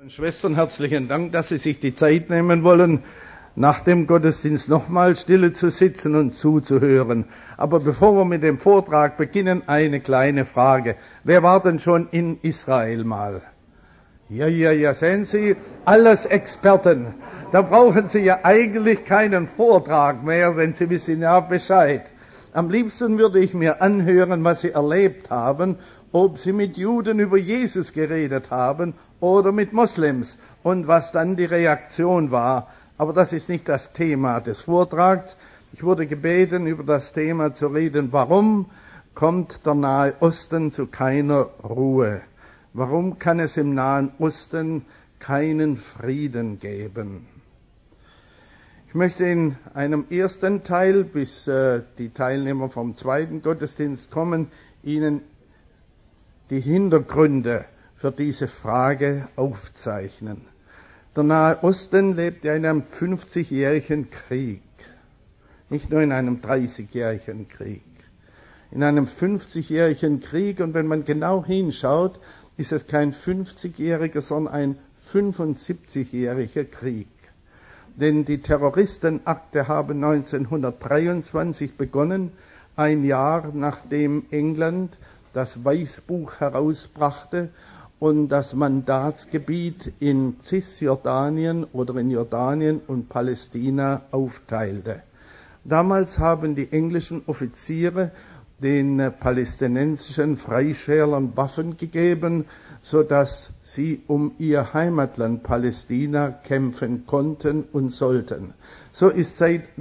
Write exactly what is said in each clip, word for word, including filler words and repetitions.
Schwestern, herzlichen Dank, dass Sie sich die Zeit nehmen wollen, nach dem Gottesdienst nochmal stille zu sitzen und zuzuhören. Aber bevor wir mit dem Vortrag beginnen, eine kleine Frage. Wer war denn schon in Israel mal? Ja, ja, ja, sehen Sie, alles Experten. Da brauchen Sie ja eigentlich keinen Vortrag mehr, denn Sie wissen ja Bescheid. Am liebsten würde ich mir anhören, was Sie erlebt haben, ob Sie mit Juden über Jesus geredet haben oder mit Moslems und was dann die Reaktion war. Aber das ist nicht das Thema des Vortrags. Ich wurde gebeten, über das Thema zu reden. Warum kommt der Nahe Osten zu keiner Ruhe? Warum kann es im Nahen Osten keinen Frieden geben? Ich möchte in einem ersten Teil, bis äh, die Teilnehmer vom zweiten Gottesdienst kommen, Ihnen die Hintergründe für diese Frage aufzeichnen. Der Nahe Osten lebt ja in einem fünfzigjährigen Krieg, nicht nur in einem dreißigjährigen Krieg. In einem fünfzigjährigen Krieg, und wenn man genau hinschaut, ist es kein fünfzigjähriger, sondern ein fünfundsiebzigjähriger Krieg. Denn die Terroristenakte haben neunzehnhundertdreiundzwanzig begonnen, ein Jahr nachdem England das Weißbuch herausbrachte und das Mandatsgebiet in Cisjordanien oder in Jordanien und Palästina aufteilte. Damals haben die englischen Offiziere den palästinensischen Freischärlern Waffen gegeben, so dass sie um ihr Heimatland Palästina kämpfen konnten und sollten. So ist seit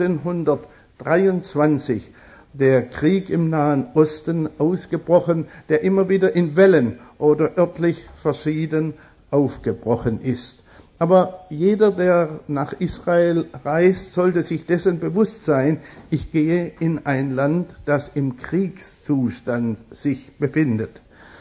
neunzehnhundertdreiundzwanzig der Krieg im Nahen Osten ausgebrochen, der immer wieder in Wellen oder örtlich verschieden aufgebrochen ist. Aber jeder, der nach Israel reist, sollte sich dessen bewusst sein, ich gehe in ein Land, das im Kriegszustand sich befindet.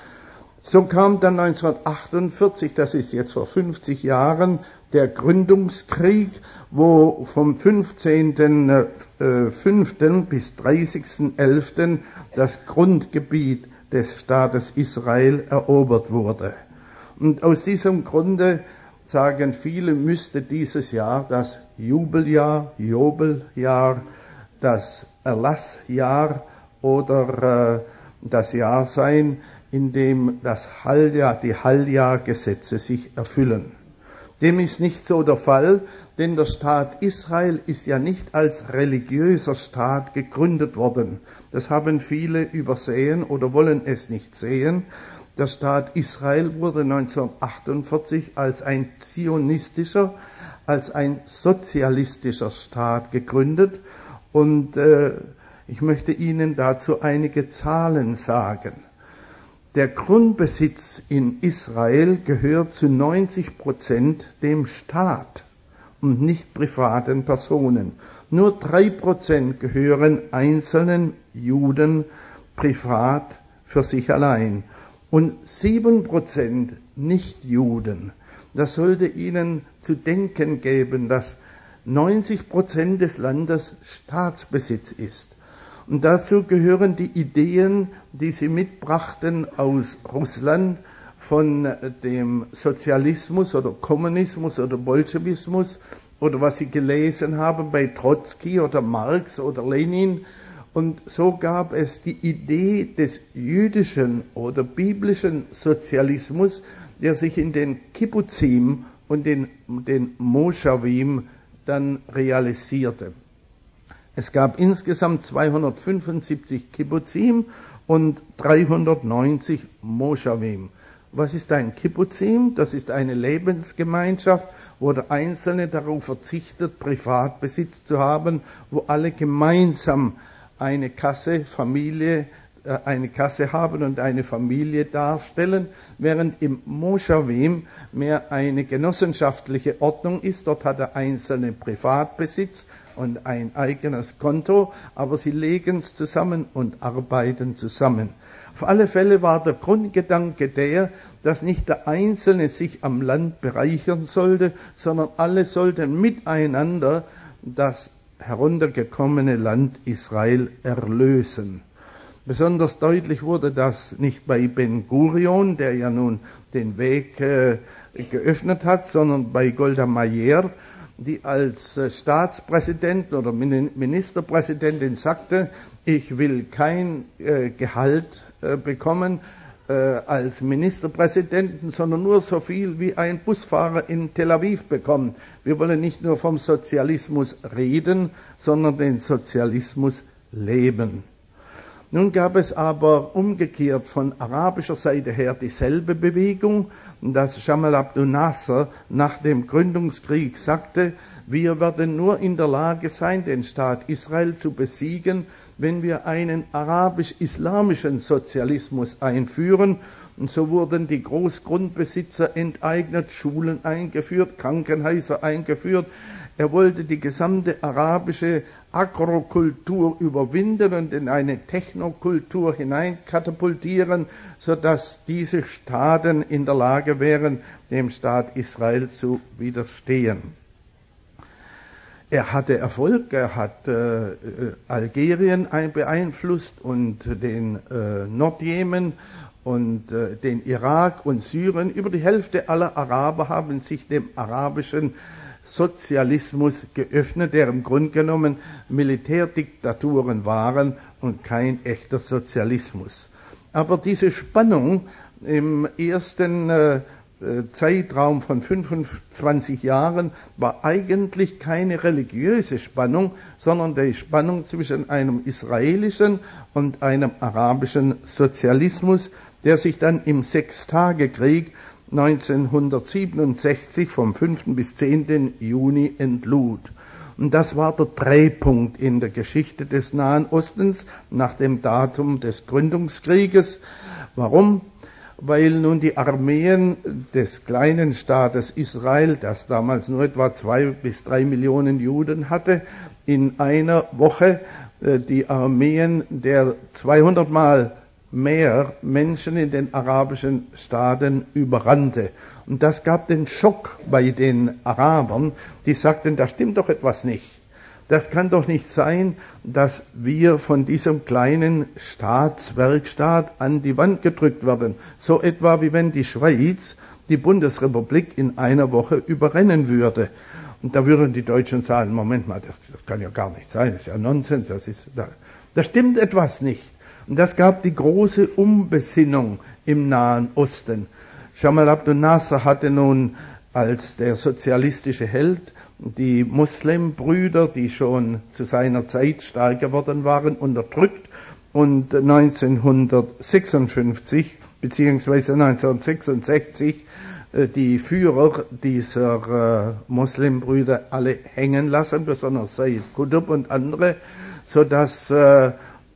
So kam dann neunzehnhundertachtundvierzig, das ist jetzt vor fünfzig Jahren, der Gründungskrieg, wo vom fünfzehnten fünften bis dreißigsten elften das Grundgebiet des Staates Israel erobert wurde. Und aus diesem Grunde sagen viele, müsste dieses Jahr das Jubeljahr, Jobeljahr, das Erlassjahr oder äh, das Jahr sein, in dem das Halljahr, die Halljahrgesetze sich erfüllen. Dem ist nicht so der Fall, denn der Staat Israel ist ja nicht als religiöser Staat gegründet worden. Das haben viele übersehen oder wollen es nicht sehen. Der Staat Israel wurde neunzehnhundertachtundvierzig als ein zionistischer, als ein sozialistischer Staat gegründet. Und äh, ich möchte Ihnen dazu einige Zahlen sagen. Der Grundbesitz in Israel gehört zu neunzig Prozent dem Staat und nicht privaten Personen. Nur drei Prozent gehören einzelnen Juden privat für sich allein und sieben Prozent Nichtjuden. Das sollte Ihnen zu denken geben, dass neunzig Prozent des Landes Staatsbesitz ist. Und dazu gehören die Ideen, die sie mitbrachten aus Russland von dem Sozialismus oder Kommunismus oder Bolschewismus oder was sie gelesen haben bei Trotzki oder Marx oder Lenin. Und so gab es die Idee des jüdischen oder biblischen Sozialismus, der sich in den Kibbuzim und den, den Moschawim dann realisierte. Es gab insgesamt zweihundertfünfundsiebzig Kibbuzim und dreihundertneunzig Moschawim. Was ist ein Kibbuzim? Das ist eine Lebensgemeinschaft, wo der Einzelne darauf verzichtet, Privatbesitz zu haben, wo alle gemeinsam eine Kasse, Familie, äh, eine Kasse haben und eine Familie darstellen, während im Moschawim mehr eine genossenschaftliche Ordnung ist. Dort hat der Einzelne Privatbesitz und ein eigenes Konto, aber sie legen es zusammen und arbeiten zusammen. Auf alle Fälle war der Grundgedanke der, dass nicht der Einzelne sich am Land bereichern sollte, sondern alle sollten miteinander das heruntergekommene Land Israel erlösen. Besonders deutlich wurde das nicht bei Ben Gurion, der ja nun den Weg äh, geöffnet hat, sondern bei Golda Meir, die als Staatspräsidentin oder Ministerpräsidentin sagte, ich will kein äh, Gehalt äh, bekommen äh, als Ministerpräsidentin, sondern nur so viel wie ein Busfahrer in Tel Aviv bekommt. Wir wollen nicht nur vom Sozialismus reden, sondern den Sozialismus leben. Nun gab es aber umgekehrt von arabischer Seite her dieselbe Bewegung, dass Jamal Abdel Nasser nach dem Gründungskrieg sagte, wir werden nur in der Lage sein, den Staat Israel zu besiegen, wenn wir einen arabisch-islamischen Sozialismus einführen. Und so wurden die Großgrundbesitzer enteignet, Schulen eingeführt, Krankenhäuser eingeführt. Er wollte die gesamte arabische Agrokultur überwinden und in eine Technokultur hineinkatapultieren, sodass diese Staaten in der Lage wären, dem Staat Israel zu widerstehen. Er hatte Erfolg, er hat äh, Algerien beeinflusst und den äh, Nordjemen und äh, den Irak und Syrien. Über die Hälfte aller Araber haben sich dem arabischen Sozialismus geöffnet, der im Grunde genommen Militärdiktaturen waren und kein echter Sozialismus. Aber diese Spannung im ersten äh, Zeitraum von fünfundzwanzig Jahren war eigentlich keine religiöse Spannung, sondern die Spannung zwischen einem israelischen und einem arabischen Sozialismus, der sich dann im Sechstagekrieg neunzehnhundertsiebenundsechzig vom fünften bis zehnten Juni entlud. Und das war der Drehpunkt in der Geschichte des Nahen Ostens nach dem Datum des Gründungskrieges. Warum? Weil nun die Armeen des kleinen Staates Israel, das damals nur etwa zwei bis drei Millionen Juden hatte, in einer Woche äh, die Armeen der zweihundert Mal mehr Menschen in den arabischen Staaten überrannte. Und das gab den Schock bei den Arabern, die sagten, da stimmt doch etwas nicht. Das kann doch nicht sein, dass wir von diesem kleinen Staatswerkstaat an die Wand gedrückt werden. So etwa wie wenn die Schweiz die Bundesrepublik in einer Woche überrennen würde. Und da würden die Deutschen sagen, Moment mal, das, das kann ja gar nicht sein, das ist ja Nonsens, das ist, da, da stimmt etwas nicht. Und das gab die große Umbesinnung im Nahen Osten. Jamal Abdel Nasser hatte nun als der sozialistische Held die Muslimbrüder, die schon zu seiner Zeit stark geworden waren, unterdrückt und neunzehnhundertsechsundfünfzig beziehungsweise neunzehnhundertsechsundsechzig die Führer dieser Muslimbrüder alle hängen lassen, besonders Said Qutb und andere, sodass äh,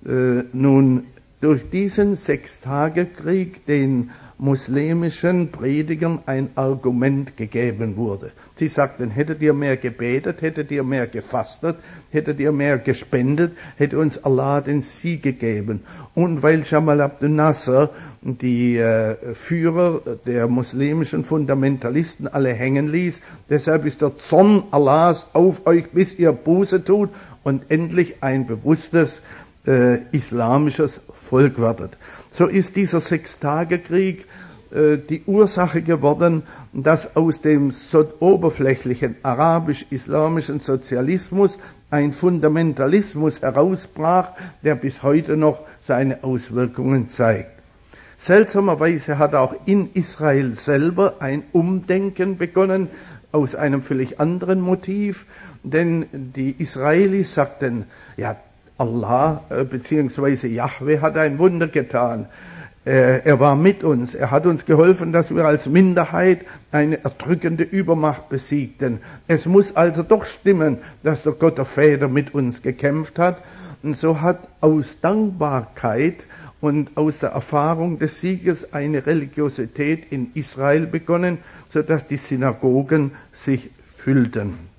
nun durch diesen Sechstagekrieg den muslimischen Predigern ein Argument gegeben wurde. Sie sagten, hättet ihr mehr gebetet, hättet ihr mehr gefastet, hättet ihr mehr gespendet, hätte uns Allah den Sieg gegeben. Und weil Jamal Abdel Nasser die äh, Führer der muslimischen Fundamentalisten alle hängen ließ, deshalb ist der Zorn Allahs auf euch, bis ihr Buße tut und endlich ein bewusstes äh, islamisches Volk werdet. So ist dieser Sechstagekrieg äh, die Ursache geworden, dass aus dem so oberflächlichen arabisch-islamischen Sozialismus ein Fundamentalismus herausbrach, der bis heute noch seine Auswirkungen zeigt. Seltsamerweise hat auch in Israel selber ein Umdenken begonnen, aus einem völlig anderen Motiv, denn die Israelis sagten, ja, Allah äh, bzw. Jahwe hat ein Wunder getan. Äh, er war mit uns. Er hat uns geholfen, dass wir als Minderheit eine erdrückende Übermacht besiegten. Es muss also doch stimmen, dass der Gott der Väter mit uns gekämpft hat. Und so hat aus Dankbarkeit und aus der Erfahrung des Sieges eine Religiosität in Israel begonnen, sodass die Synagogen sich füllten.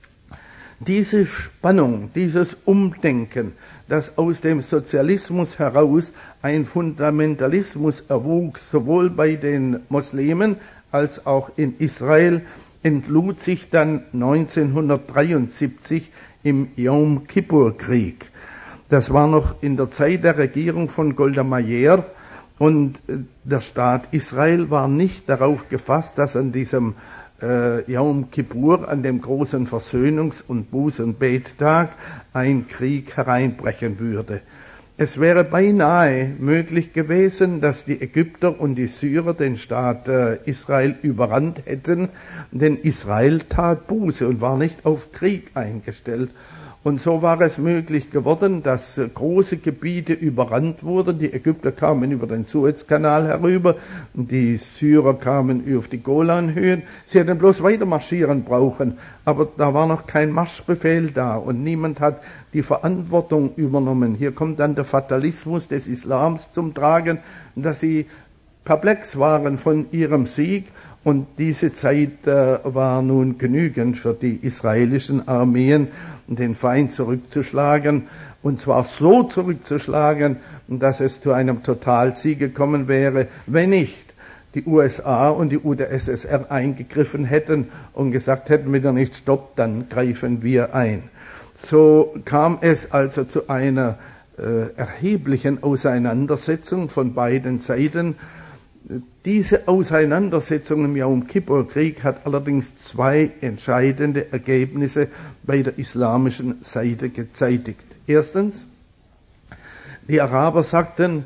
Diese Spannung, dieses Umdenken, das aus dem Sozialismus heraus ein Fundamentalismus erwuchs, sowohl bei den Muslimen als auch in Israel, entlud sich dann neunzehnhundertdreiundsiebzig im Yom Kippur Krieg. Das war noch in der Zeit der Regierung von Golda Meir, Und der Staat Israel war nicht darauf gefasst, dass an diesem äh, Yom Kippur, an dem großen Versöhnungs- und Buß-und-Bet-Tag, ein Krieg hereinbrechen würde. Es wäre beinahe möglich gewesen, dass die Ägypter und die Syrer den Staat äh, Israel überrannt hätten, denn Israel tat Buße und war nicht auf Krieg eingestellt. Und so war es möglich geworden, dass große Gebiete überrannt wurden. Die Ägypter kamen über den Suezkanal herüber, die Syrer kamen auf die Golanhöhen. Sie hätten bloß weiter marschieren brauchen, aber da war noch kein Marschbefehl da und niemand hat die Verantwortung übernommen. Hier kommt dann der Fatalismus des Islams zum Tragen, dass sie perplex waren von ihrem Sieg. Und diese Zeit äh, war nun genügend für die israelischen Armeen, den Feind zurückzuschlagen, und zwar so zurückzuschlagen, dass es zu einem Totalsieg gekommen wäre, wenn nicht die U S A und die U d S S R eingegriffen hätten und gesagt hätten, wenn er nicht stoppt, dann greifen wir ein. So kam es also zu einer äh, erheblichen Auseinandersetzung von beiden Seiten. Diese Auseinandersetzung im Jom-Kippur-Krieg hat allerdings zwei entscheidende Ergebnisse bei der islamischen Seite gezeitigt. Erstens, die Araber sagten,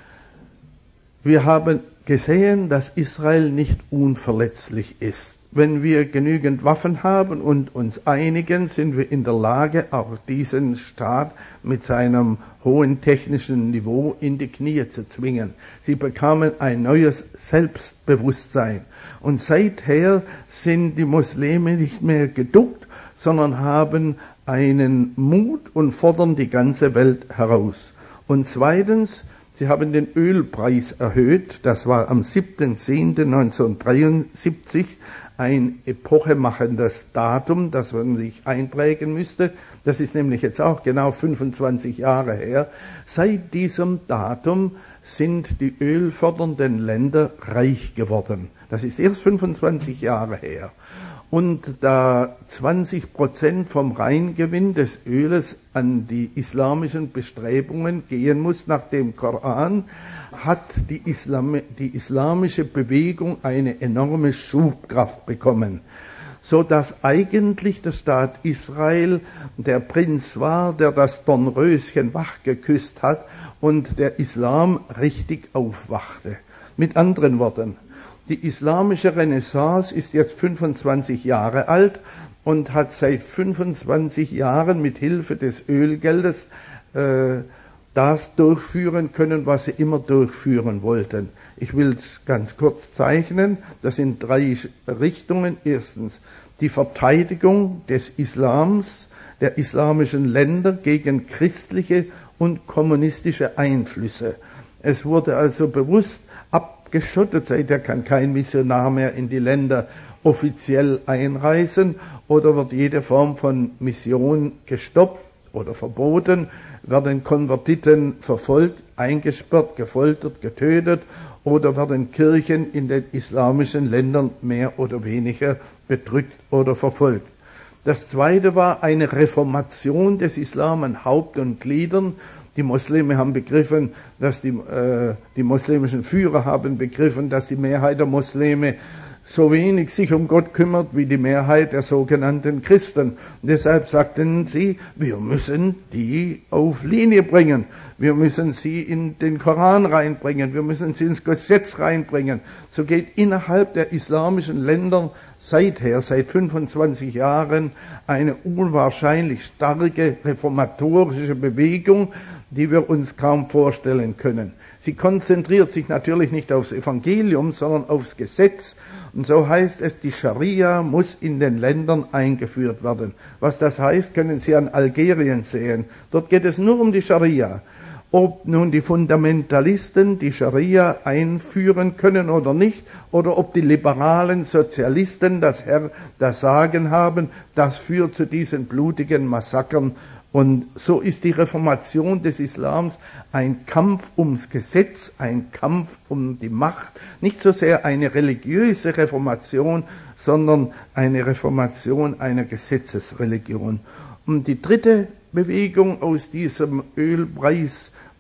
wir haben gesehen, dass Israel nicht unverletzlich ist. Wenn wir genügend Waffen haben und uns einigen, sind wir in der Lage, auch diesen Staat mit seinem hohen technischen Niveau in die Knie zu zwingen. Sie bekamen ein neues Selbstbewusstsein. Und seither sind die Muslime nicht mehr geduckt, sondern haben einen Mut und fordern die ganze Welt heraus. Und zweitens, sie haben den Ölpreis erhöht. Das war am siebten zehnten neunzehnhundertdreiundsiebzig ein epochemachendes Datum, das man sich einprägen müsste. Das ist nämlich jetzt auch genau fünfundzwanzig Jahre her. Seit diesem Datum sind die ölfördernden Länder reich geworden. Das ist erst fünfundzwanzig Jahre her. Und da zwanzig Prozent vom Reingewinn des Öles an die islamischen Bestrebungen gehen muss nach dem Koran, hat die, Islam, die islamische Bewegung eine enorme Schubkraft bekommen, so dass eigentlich der Staat Israel der Prinz war, der das Dornröschen wach geküsst hat und der Islam richtig aufwachte. Mit anderen Worten, die islamische Renaissance ist jetzt fünfundzwanzig Jahre alt und hat seit fünfundzwanzig Jahren mit Hilfe des Ölgeldes äh, das durchführen können, was sie immer durchführen wollten. Ich will es ganz kurz zeichnen. Das sind drei Richtungen. Erstens die Verteidigung des Islams, der islamischen Länder gegen christliche und kommunistische Einflüsse. Es wurde also bewusst abgeschottet, seither kann kein Missionar mehr in die Länder offiziell einreisen oder wird jede Form von Mission gestoppt oder verboten, werden Konvertiten verfolgt, eingesperrt, gefoltert, getötet oder werden Kirchen in den islamischen Ländern mehr oder weniger bedrückt oder verfolgt. Das zweite war eine Reformation des Islam an Haupt und Gliedern. Die Muslime haben begriffen, dass die, äh, die muslimischen Führer haben begriffen, dass die Mehrheit der Muslime so wenig sich um Gott kümmert wie die Mehrheit der sogenannten Christen. Und deshalb sagten sie, wir müssen die auf Linie bringen. Wir müssen sie in den Koran reinbringen. Wir müssen sie ins Gesetz reinbringen. So geht innerhalb der islamischen Länder seither, seit fünfundzwanzig Jahren, eine unwahrscheinlich starke reformatorische Bewegung, die wir uns kaum vorstellen können. Sie konzentriert sich natürlich nicht aufs Evangelium, sondern aufs Gesetz. Und so heißt es, die Scharia muss in den Ländern eingeführt werden. Was das heißt, können Sie an Algerien sehen. Dort geht es nur um die Scharia. Ob nun die Fundamentalisten die Scharia einführen können oder nicht, oder ob die liberalen Sozialisten das, Herr, das Sagen haben, das führt zu diesen blutigen Massakern. Und so ist die Reformation des Islams ein Kampf ums Gesetz, ein Kampf um die Macht, nicht so sehr eine religiöse Reformation, sondern eine Reformation einer Gesetzesreligion. Und die dritte Bewegung aus diesem Ölpreis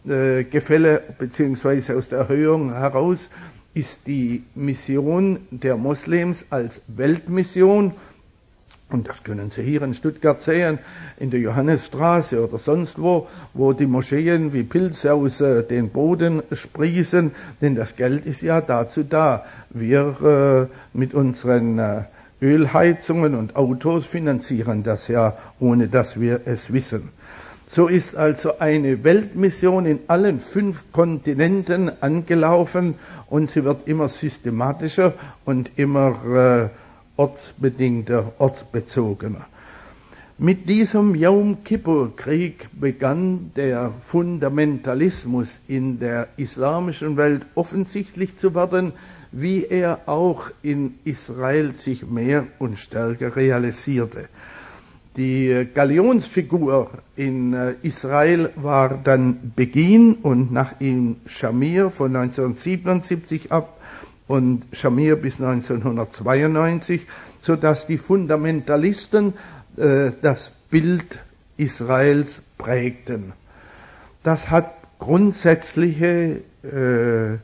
äh, Gefälle bzw. aus der Erhöhung heraus ist die Mission der Moslems als Weltmission. Und das können Sie hier in Stuttgart sehen, in der Johannesstraße oder sonst wo, wo die Moscheen wie Pilze aus äh, den Boden sprießen, denn das Geld ist ja dazu da. Wir äh, mit unseren äh, Ölheizungen und Autos finanzieren das ja, ohne dass wir es wissen. So ist also eine Weltmission in allen fünf Kontinenten angelaufen und sie wird immer systematischer und immer äh, ortsbedingter, ortsbezogener. Mit diesem Yom Kippur-Krieg begann der Fundamentalismus in der islamischen Welt offensichtlich zu werden, wie er auch in Israel sich mehr und stärker realisierte. Die Galionsfigur in Israel war dann Begin und nach ihm Shamir von neunzehnhundertsiebenundsiebzig ab und Shamir bis neunzehnhundertzweiundneunzig, so dass die Fundamentalisten äh, das Bild Israels prägten. Das hat grundsätzliche, äh,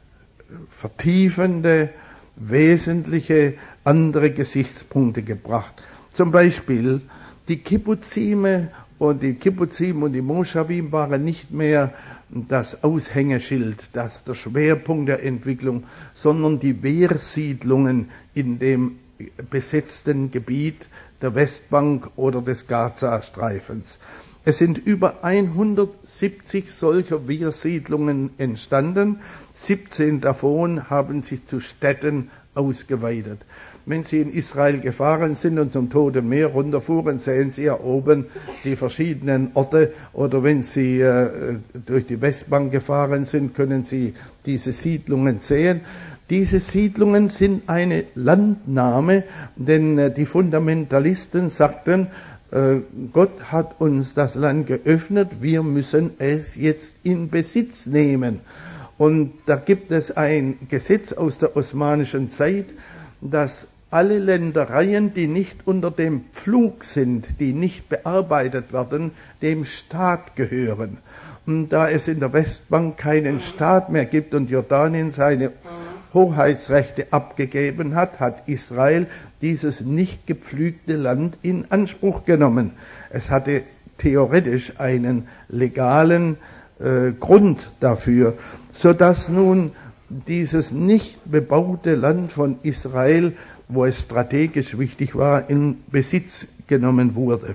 vertiefende, wesentliche andere Gesichtspunkte gebracht. Zum Beispiel die Kibbuzime und die Kibbuzim und die Moschawim waren nicht mehr das Aushängeschild, das der Schwerpunkt der Entwicklung, sondern die Wehrsiedlungen in dem besetzten Gebiet der Westbank oder des Gazastreifens. Es sind über hundertsiebzig solcher Wehrsiedlungen entstanden. siebzehn davon haben sich zu Städten ausgeweitet. Wenn Sie in Israel gefahren sind und zum Toten Meer runterfuhren, sehen Sie ja oben die verschiedenen Orte. Oder wenn Sie äh, durch die Westbank gefahren sind, können Sie diese Siedlungen sehen. Diese Siedlungen sind eine Landnahme, denn äh, die Fundamentalisten sagten, äh, Gott hat uns das Land geöffnet, wir müssen es jetzt in Besitz nehmen. Und da gibt es ein Gesetz aus der osmanischen Zeit, dass alle Ländereien, die nicht unter dem Pflug sind, die nicht bearbeitet werden, dem Staat gehören. Und da es in der Westbank keinen Staat mehr gibt und Jordanien seine Hoheitsrechte abgegeben hat, hat Israel dieses nicht gepflügte Land in Anspruch genommen. Es hatte theoretisch einen legalen äh, Grund dafür, sodass nun dieses nicht bebaute Land von Israel, wo es strategisch wichtig war, in Besitz genommen wurde.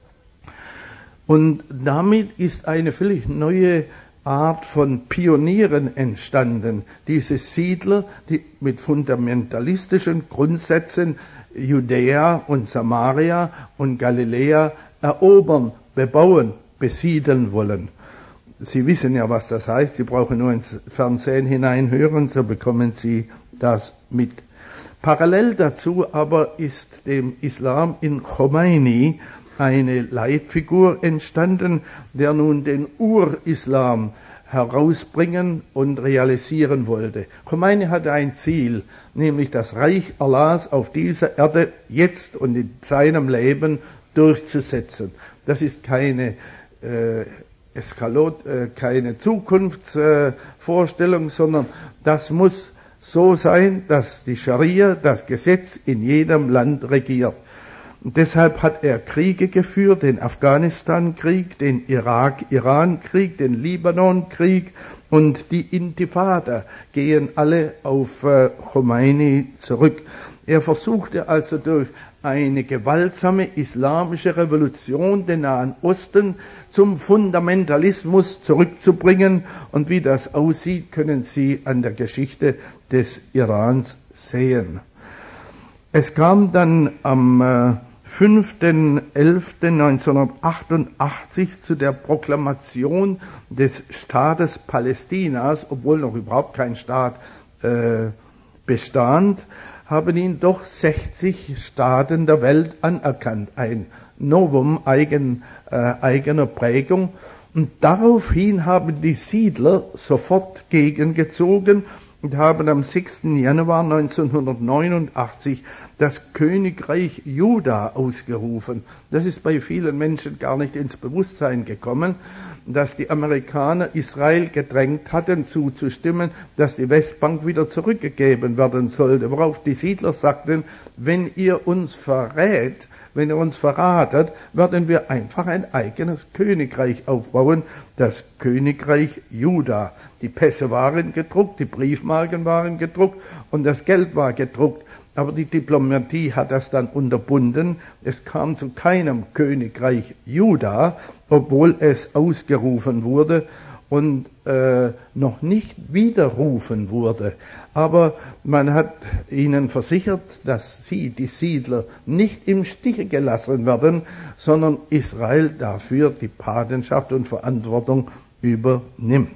Und damit ist eine völlig neue Art von Pionieren entstanden. Diese Siedler, die mit fundamentalistischen Grundsätzen Judäa und Samaria und Galiläa erobern, bebauen, besiedeln wollen. Sie wissen ja, was das heißt. Sie brauchen nur ins Fernsehen hineinhören, so bekommen Sie das mit. Parallel dazu aber ist dem Islam in Khomeini eine Leitfigur entstanden, der nun den Ur-Islam herausbringen und realisieren wollte. Khomeini hatte ein Ziel, nämlich das Reich Allahs auf dieser Erde jetzt und in seinem Leben durchzusetzen. Das ist keine äh, Eskalot, äh, keine Zukunftsvorstellung, äh, sondern das muss so sein, dass die Scharia, das Gesetz in jedem Land regiert. Und deshalb hat er Kriege geführt, den Afghanistan-Krieg, den Irak-Iran-Krieg, den Libanon-Krieg und die Intifada gehen alle auf äh, Khomeini zurück. Er versuchte also durch eine gewaltsame islamische Revolution den Nahen Osten zum Fundamentalismus zurückzubringen. Und wie das aussieht, können Sie an der Geschichte des Irans sehen. Es kam dann am äh, fünften elften neunzehnhundertachtundachtzig zu der Proklamation des Staates Palästinas, obwohl noch überhaupt kein Staat äh, bestand, haben ihn doch sechzig Staaten der Welt anerkannt. Ein Novum eigen, äh, eigener Prägung. Und daraufhin haben die Siedler sofort gegengezogen und haben am sechsten Januar neunzehnhundertneunundachtzig das Königreich Juda ausgerufen. Das ist bei vielen Menschen gar nicht ins Bewusstsein gekommen, dass die Amerikaner Israel gedrängt hatten, zuzustimmen, dass die Westbank wieder zurückgegeben werden sollte, worauf die Siedler sagten, wenn ihr uns verrät, wenn ihr uns verratet, werden wir einfach ein eigenes Königreich aufbauen, das Königreich Juda. Die Pässe waren gedruckt, die Briefmarken waren gedruckt und das Geld war gedruckt. Aber die Diplomatie hat das dann unterbunden. Es kam zu keinem Königreich Juda, obwohl es ausgerufen wurde und äh, noch nicht widerrufen wurde. Aber man hat ihnen versichert, dass sie, die Siedler, nicht im Stich gelassen werden, sondern Israel dafür die Patenschaft und Verantwortung übernimmt.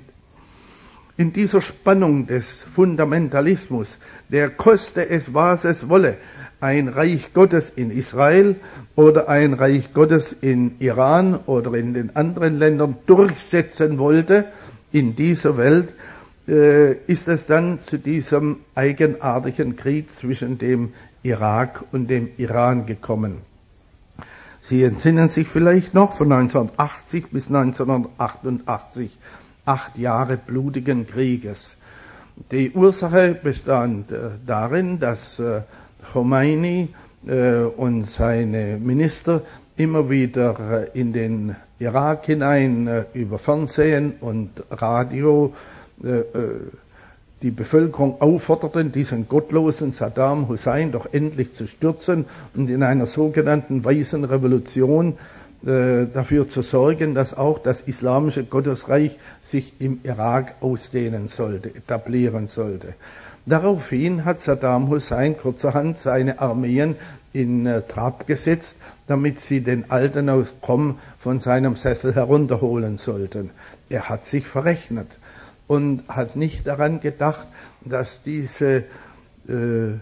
In dieser Spannung des Fundamentalismus, der koste es, was es wolle, ein Reich Gottes in Israel oder ein Reich Gottes in Iran oder in den anderen Ländern durchsetzen wollte, in dieser Welt, äh, ist es dann zu diesem eigenartigen Krieg zwischen dem Irak und dem Iran gekommen. Sie entsinnen sich vielleicht noch von neunzehnhundertachtzig bis neunzehnhundertachtundachtzig. Acht Jahre blutigen Krieges. Die Ursache bestand äh, darin, dass äh, Khomeini äh, und seine Minister immer wieder äh, in den Irak hinein äh, über Fernsehen und Radio äh, die Bevölkerung aufforderten, diesen gottlosen Saddam Hussein doch endlich zu stürzen und in einer sogenannten weißen Revolution dafür zu sorgen, dass auch das islamische Gottesreich sich im Irak ausdehnen sollte, etablieren sollte. Daraufhin hat Saddam Hussein kurzerhand seine Armeen in äh, Trab gesetzt, damit sie den Alten aus Qom von seinem Sessel herunterholen sollten. Er hat sich verrechnet und hat nicht daran gedacht, dass diese äh,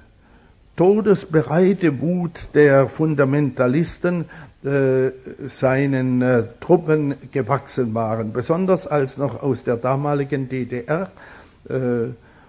todesbereite Wut der Fundamentalisten äh, seinen äh, Truppen gewachsen waren, besonders als noch aus der damaligen D D R äh,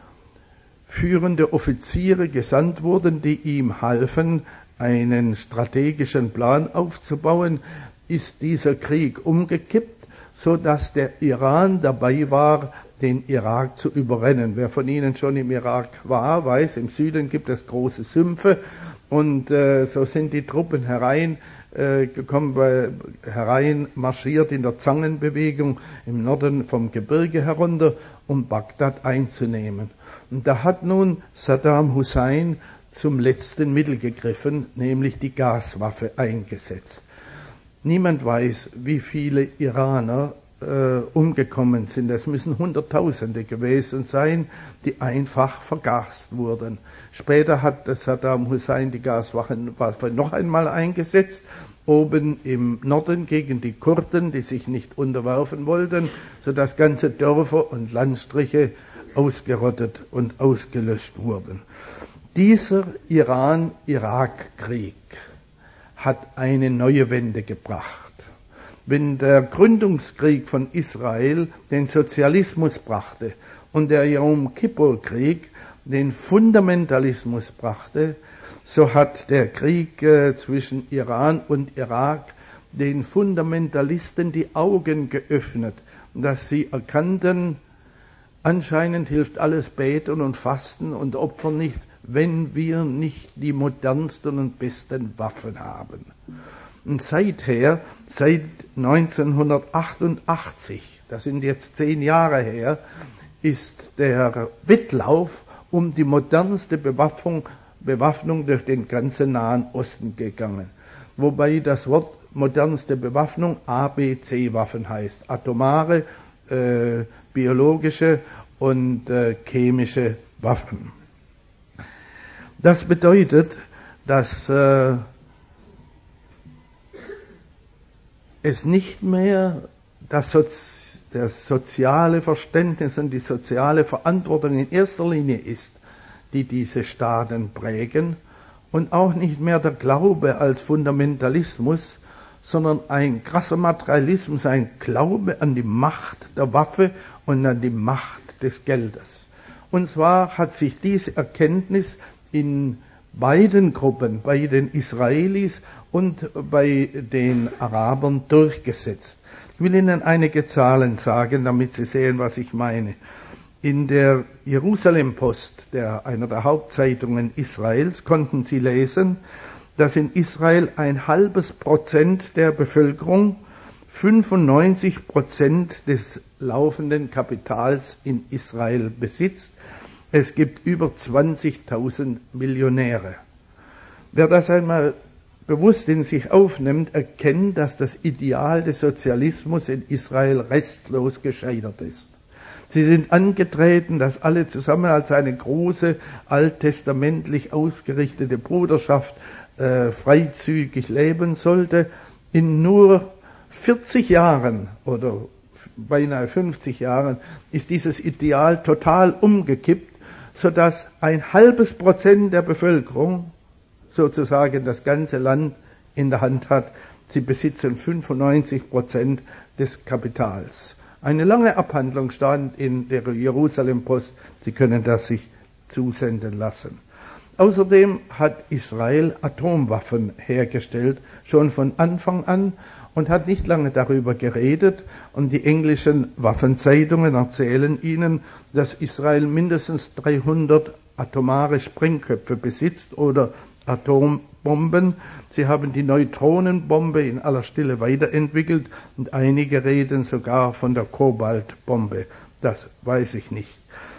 führende Offiziere gesandt wurden, die ihm halfen, einen strategischen Plan aufzubauen, ist dieser Krieg umgekippt, so dass der Iran dabei war, den Irak zu überrennen. Wer von Ihnen schon im Irak war, weiß, im Süden gibt es große Sümpfe und äh, so sind die Truppen herein äh, gekommen, äh, herein marschiert in der Zangenbewegung im Norden vom Gebirge herunter, um Bagdad einzunehmen. Und da hat nun Saddam Hussein zum letzten Mittel gegriffen, nämlich die Gaswaffe eingesetzt. Niemand weiß, wie viele Iraner äh, umgekommen sind. Es müssen Hunderttausende gewesen sein, die einfach vergast wurden. Später hat Saddam Hussein die Gaswaffe noch einmal eingesetzt, oben im Norden gegen die Kurden, die sich nicht unterwerfen wollten, sodass ganze Dörfer und Landstriche ausgerottet und ausgelöscht wurden. Dieser Iran-Irak-Krieg hat eine neue Wende gebracht. Wenn der Gründungskrieg von Israel den Sozialismus brachte und der Yom Kippur-Krieg den Fundamentalismus brachte, so hat der Krieg äh, zwischen Iran und Irak den Fundamentalisten die Augen geöffnet, dass sie erkannten, anscheinend hilft alles Beten und Fasten und Opfern nicht, wenn wir nicht die modernsten und besten Waffen haben. Und seither, seit neunzehnhundertachtundachtzig, das sind jetzt zehn Jahre her, ist der Wettlauf um die modernste Bewaffnung, Bewaffnung durch den ganzen Nahen Osten gegangen. Wobei das Wort modernste Bewaffnung A B C-Waffen heißt. Atomare, äh, biologische und äh, chemische Waffen. Das bedeutet, dass äh, es nicht mehr das, Sozi- das soziale Verständnis und die soziale Verantwortung in erster Linie ist, die diese Staaten prägen, und auch nicht mehr der Glaube als Fundamentalismus, sondern ein krasser Materialismus, ein Glaube an die Macht der Waffe und an die Macht des Geldes. Und zwar hat sich diese Erkenntnis in beiden Gruppen, bei den Israelis und bei den Arabern durchgesetzt. Ich will Ihnen einige Zahlen sagen, damit Sie sehen, was ich meine. In der Jerusalem-Post, der, einer der Hauptzeitungen Israels, konnten Sie lesen, dass in Israel ein halbes Prozent der Bevölkerung fünfundneunzig Prozent des laufenden Kapitals in Israel besitzt. Es gibt über zwanzigtausend Millionäre. Wer das einmal bewusst in sich aufnimmt, erkennt, dass das Ideal des Sozialismus in Israel restlos gescheitert ist. Sie sind angetreten, dass alle zusammen als eine große, alttestamentlich ausgerichtete Bruderschaft äh, freizügig leben sollte. In nur vierzig Jahren oder beinahe fünfzig Jahren ist dieses Ideal total umgekippt, sodass ein halbes Prozent der Bevölkerung sozusagen das ganze Land in der Hand hat. Sie besitzen fünfundneunzig Prozent des Kapitals. Eine lange Abhandlung stand in der Jerusalem-Post. Sie können das sich zusenden lassen. Außerdem hat Israel Atomwaffen hergestellt, schon von Anfang an, und hat nicht lange darüber geredet. Und die englischen Waffenzeitungen erzählen Ihnen, dass Israel mindestens dreihundert atomare Sprengköpfe besitzt oder Atombomben. Sie haben die Neutronenbombe in aller Stille weiterentwickelt und einige reden sogar von der Kobaltbombe. Das weiß ich nicht.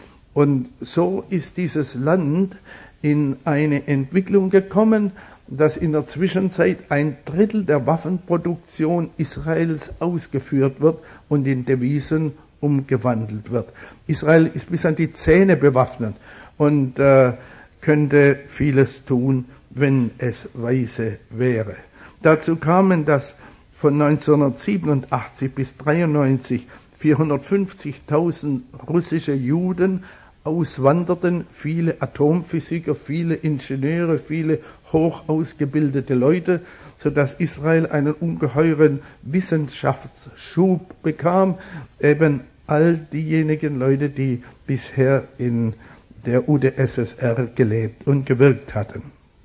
Und so ist dieses Land in eine Entwicklung gekommen, dass in der Zwischenzeit ein Drittel der Waffenproduktion Israels ausgeführt wird und in Devisen umgewandelt wird. Israel ist bis an die Zähne bewaffnet und äh, könnte vieles tun, wenn es weise wäre. Dazu kamen, dass von neunzehnhundertsiebenundachtzig bis dreiundneunzig vierhundertfünfzigtausend russische Juden auswanderten, viele Atomphysiker, viele Ingenieure, viele hoch ausgebildete Leute, sodass Israel einen ungeheuren Wissenschaftsschub bekam, eben all diejenigen Leute, die bisher in der U d S S R gelebt und gewirkt hatten.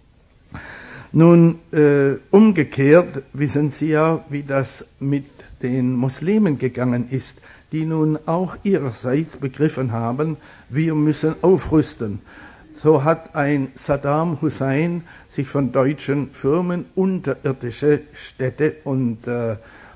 Nun, äh, umgekehrt wissen Sie ja, wie das mit den Muslimen gegangen ist, die nun auch ihrerseits begriffen haben, wir müssen aufrüsten. So hat ein Saddam Hussein sich von deutschen Firmen unterirdische Städte und äh, äh,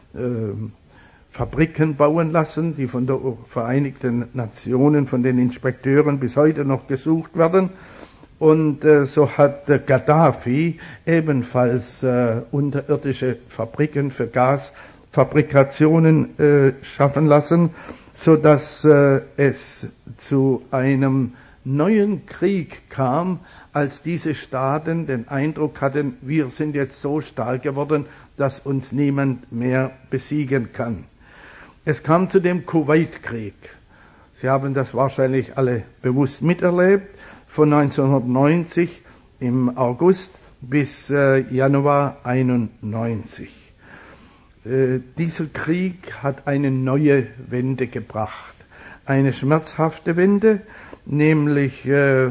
Fabriken bauen lassen, die von der Vereinigten Nationen, von den Inspekteuren bis heute noch gesucht werden. Und äh, so hat äh, Gaddafi ebenfalls äh, unterirdische Fabriken für Gasfabrikationen äh, schaffen lassen, so dass äh, es zu einem neuen Krieg kam, als diese Staaten den Eindruck hatten, wir sind jetzt so stark geworden, dass uns niemand mehr besiegen kann. Es kam zu dem Kuwait-Krieg. Sie haben das wahrscheinlich alle bewusst miterlebt, von neunzehnhundertneunzig im August bis äh, Januar einundneunzig. Äh, dieser Krieg hat eine neue Wende gebracht, eine schmerzhafte Wende, nämlich äh,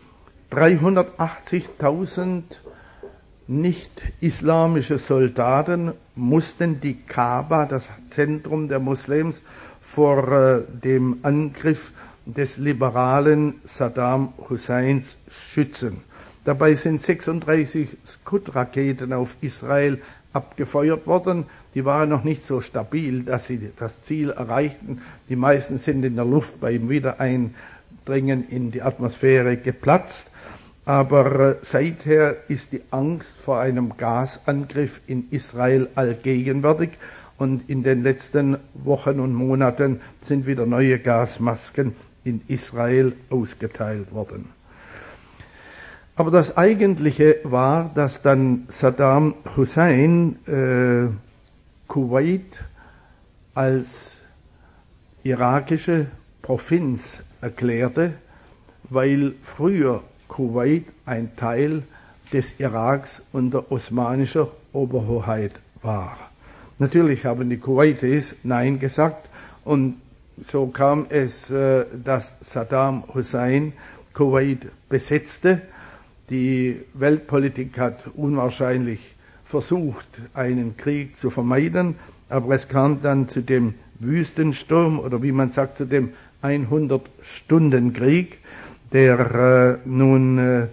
dreihundertachtzigtausend nicht-islamische Soldaten mussten die Kaaba, das Zentrum der Muslims, vor äh, dem Angriff des liberalen Saddam Husseins schützen. Dabei sind sechsunddreißig Scud-Raketen auf Israel abgefeuert worden. Die waren noch nicht so stabil, dass sie das Ziel erreichten. Die meisten sind in der Luft beim Wiedereindringen in die Atmosphäre geplatzt. Aber seither ist die Angst vor einem Gasangriff in Israel allgegenwärtig. Und in den letzten Wochen und Monaten sind wieder neue Gasmasken in Israel ausgeteilt worden. Aber das Eigentliche war, dass dann Saddam Hussein äh, Kuwait als irakische Provinz erklärte, weil früher Kuwait ein Teil des Iraks unter osmanischer Oberhoheit war. Natürlich haben die Kuwaitis Nein gesagt und so kam es, dass Saddam Hussein Kuwait besetzte. Die Weltpolitik hat unwahrscheinlich versucht, einen Krieg zu vermeiden, aber es kam dann zu dem Wüstensturm oder wie man sagt, zu dem hundert-Stunden-Krieg, der äh, nun äh,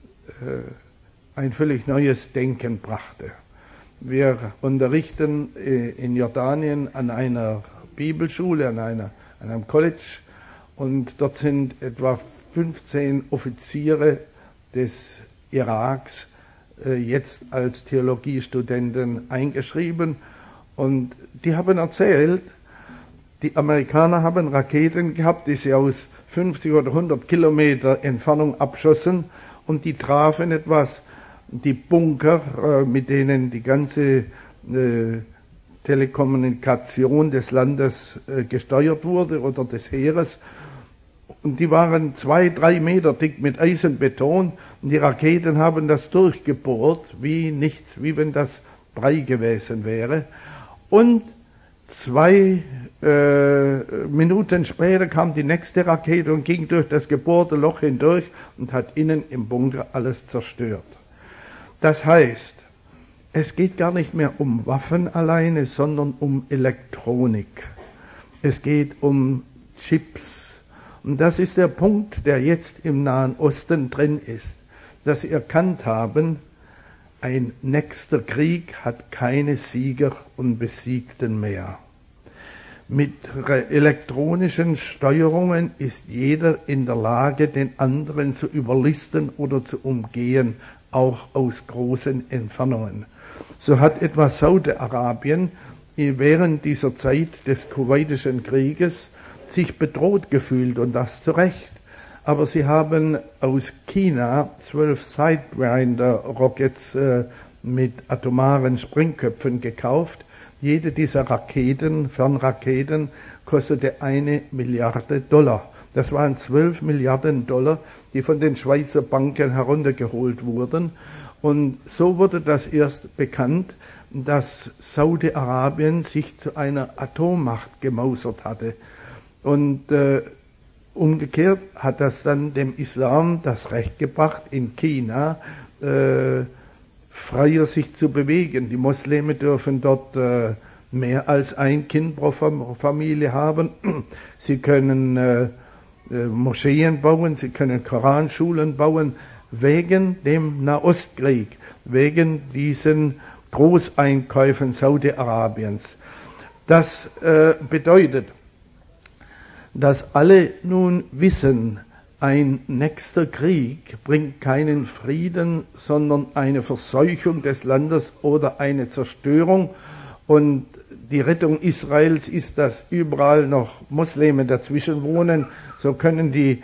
ein völlig neues Denken brachte. Wir unterrichten äh, in Jordanien an einer Bibelschule, an, einer, an einem College, und dort sind etwa fünfzehn Offiziere des Iraks äh, jetzt als Theologiestudenten eingeschrieben, und die haben erzählt, die Amerikaner haben Raketen gehabt, die sie aus fünfzig oder hundert Kilometer Entfernung abschossen, und die trafen etwas die Bunker, äh, mit denen die ganze äh, Telekommunikation des Landes äh, gesteuert wurde oder des Heeres. Und die waren zwei, drei Meter dick mit Eisenbeton, und die Raketen haben das durchgebohrt wie nichts, wie wenn das Brei gewesen wäre. Und zwei äh, Minuten später kam die nächste Rakete und ging durch das gebohrte Loch hindurch und hat innen im Bunker alles zerstört. Das heißt, es geht gar nicht mehr um Waffen alleine, sondern um Elektronik. Es geht um Chips. Und das ist der Punkt, der jetzt im Nahen Osten drin ist, dass sie erkannt haben, ein nächster Krieg hat keine Sieger und Besiegten mehr. Mit elektronischen Steuerungen ist jeder in der Lage, den anderen zu überlisten oder zu umgehen, auch aus großen Entfernungen. So hat etwa Saudi-Arabien während dieser Zeit des Kuwaitischen Krieges sich bedroht gefühlt, und das zu Recht. Aber sie haben aus China zwölf Sidewinder-Rockets äh, mit atomaren Sprengköpfen gekauft. Jede dieser Raketen, Fernraketen, kostete eine Milliarde Dollar. Das waren zwölf Milliarden Dollar, die von den Schweizer Banken heruntergeholt wurden. Und so wurde das erst bekannt, dass Saudi-Arabien sich zu einer Atommacht gemausert hatte. Und äh, umgekehrt hat das dann dem Islam das Recht gebracht, in China äh, freier sich zu bewegen. Die Muslime dürfen dort äh, mehr als ein Kind pro Familie haben. Sie können äh, äh, Moscheen bauen, sie können Koranschulen bauen, wegen dem Nahostkrieg, wegen diesen Großeinkäufen Saudi-Arabiens. Das äh, bedeutet, dass alle nun wissen, ein nächster Krieg bringt keinen Frieden, sondern eine Verseuchung des Landes oder eine Zerstörung. Und die Rettung Israels ist, dass überall noch Muslime dazwischen wohnen. So können die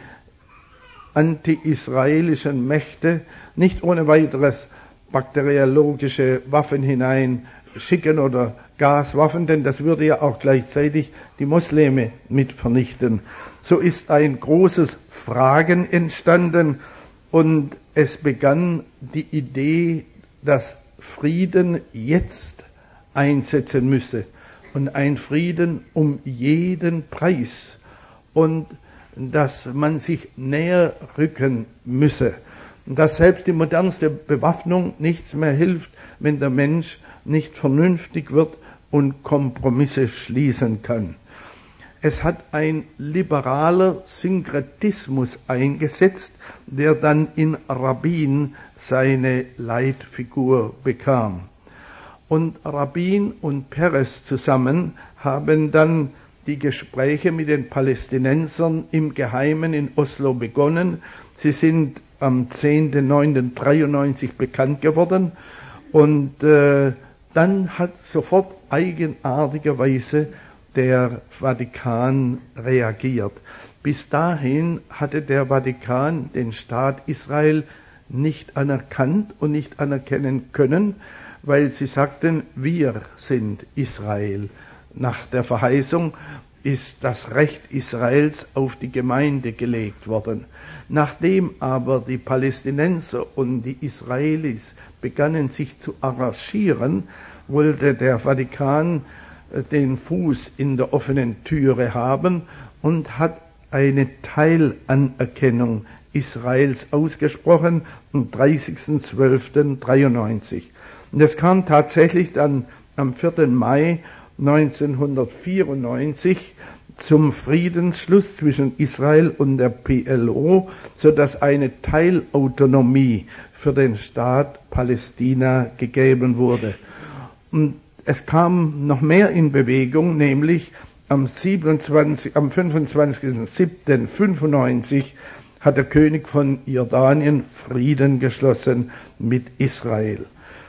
anti-israelischen Mächte nicht ohne weiteres bakteriologische Waffen hineinschicken oder Gaswaffen, denn das würde ja auch gleichzeitig die Muslime mit vernichten. So ist ein großes Fragen entstanden, und es begann die Idee, dass Frieden jetzt einsetzen müsse, und ein Frieden um jeden Preis, und dass man sich näher rücken müsse, und dass selbst die modernste Bewaffnung nichts mehr hilft, wenn der Mensch nicht vernünftig wird und Kompromisse schließen kann. Es hat ein liberaler Synkretismus eingesetzt, der dann in Rabin seine Leitfigur bekam. Und Rabin und Peres zusammen haben dann die Gespräche mit den Palästinensern im Geheimen in Oslo begonnen. Sie sind am zehnten neunten dreiundneunzig bekannt geworden, und äh, dann hat sofort eigenartigerweise der Vatikan reagiert. Bis dahin hatte der Vatikan den Staat Israel nicht anerkannt und nicht anerkennen können, weil sie sagten, wir sind Israel. Nach der Verheißung ist das Recht Israels auf die Gemeinde gelegt worden. Nachdem aber die Palästinenser und die Israelis begannen, sich zu arrangieren, wollte der Vatikan den Fuß in der offenen Türe haben und hat eine Teilanerkennung Israels ausgesprochen am dreißigsten zwölften dreiundneunzig. Und es kam tatsächlich dann am vierten Mai neunzehnhundertvierundneunzig zum Friedensschluss zwischen Israel und der P L O, so dass eine Teilautonomie für den Staat Palästina gegeben wurde. Und es kam noch mehr in Bewegung, nämlich am, siebenundzwanzigsten, am fünfundzwanzigsten siebten fünfundneunzig hat der König von Jordanien Frieden geschlossen mit Israel.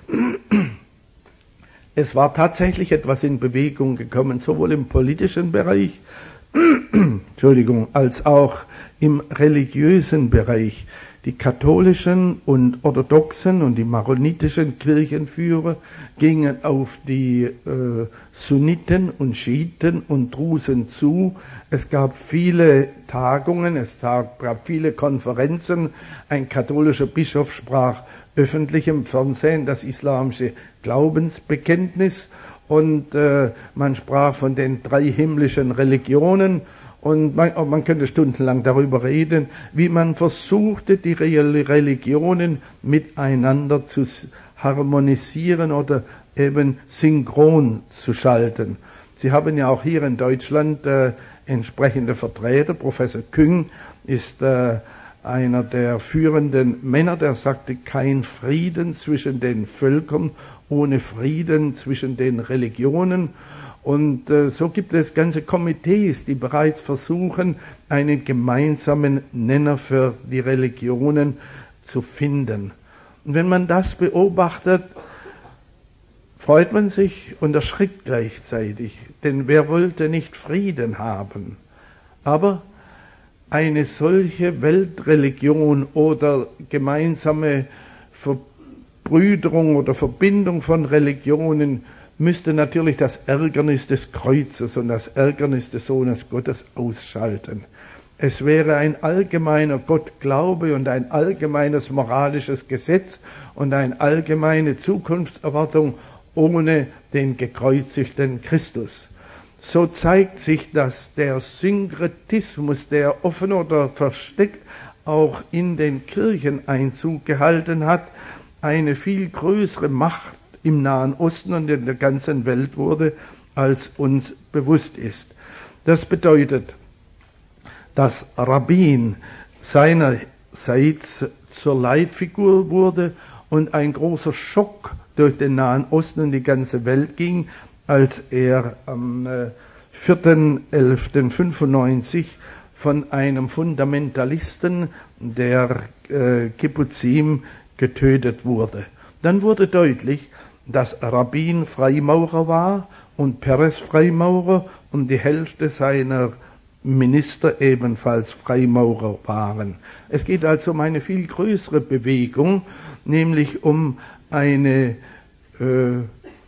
Es war tatsächlich etwas in Bewegung gekommen, sowohl im politischen Bereich, Entschuldigung, als auch im religiösen Bereich. Die katholischen und orthodoxen und die maronitischen Kirchenführer gingen auf die äh, Sunniten und Schiiten und Drusen zu. Es gab viele Tagungen, es gab viele Konferenzen. Ein katholischer Bischof sprach öffentlich im Fernsehen das islamische Glaubensbekenntnis und äh, man sprach von den drei himmlischen Religionen. Und man, man könnte stundenlang darüber reden, wie man versuchte, die Religionen miteinander zu harmonisieren oder eben synchron zu schalten. Sie haben ja auch hier in Deutschland äh, entsprechende Vertreter. Professor Küng ist äh, einer der führenden Männer, der sagte, kein Frieden zwischen den Völkern ohne Frieden zwischen den Religionen. Und äh, so gibt es ganze Komitees, die bereits versuchen, einen gemeinsamen Nenner für die Religionen zu finden. Und wenn man das beobachtet, freut man sich und erschrickt gleichzeitig, denn wer wollte nicht Frieden haben? Aber eine solche Weltreligion oder gemeinsame Verbrüderung oder Verbindung von Religionen müsste natürlich das Ärgernis des Kreuzes und das Ärgernis des Sohnes Gottes ausschalten. Es wäre ein allgemeiner Gottglaube und ein allgemeines moralisches Gesetz und eine allgemeine Zukunftserwartung ohne den gekreuzigten Christus. So zeigt sich, dass der Synkretismus, der offen oder versteckt auch in den Kirchen Einzug gehalten hat, eine viel größere Macht im Nahen Osten und in der ganzen Welt wurde, als uns bewusst ist. Das bedeutet, dass Rabin seinerseits zur Leitfigur wurde und ein großer Schock durch den Nahen Osten und die ganze Welt ging, als er am vierten elften fünfundneunzig von einem Fundamentalisten der äh, Kibbuzim getötet wurde. Dann wurde deutlich, dass Rabin Freimaurer war und Peres Freimaurer und die Hälfte seiner Minister ebenfalls Freimaurer waren. Es geht also um eine viel größere Bewegung, nämlich um eine äh,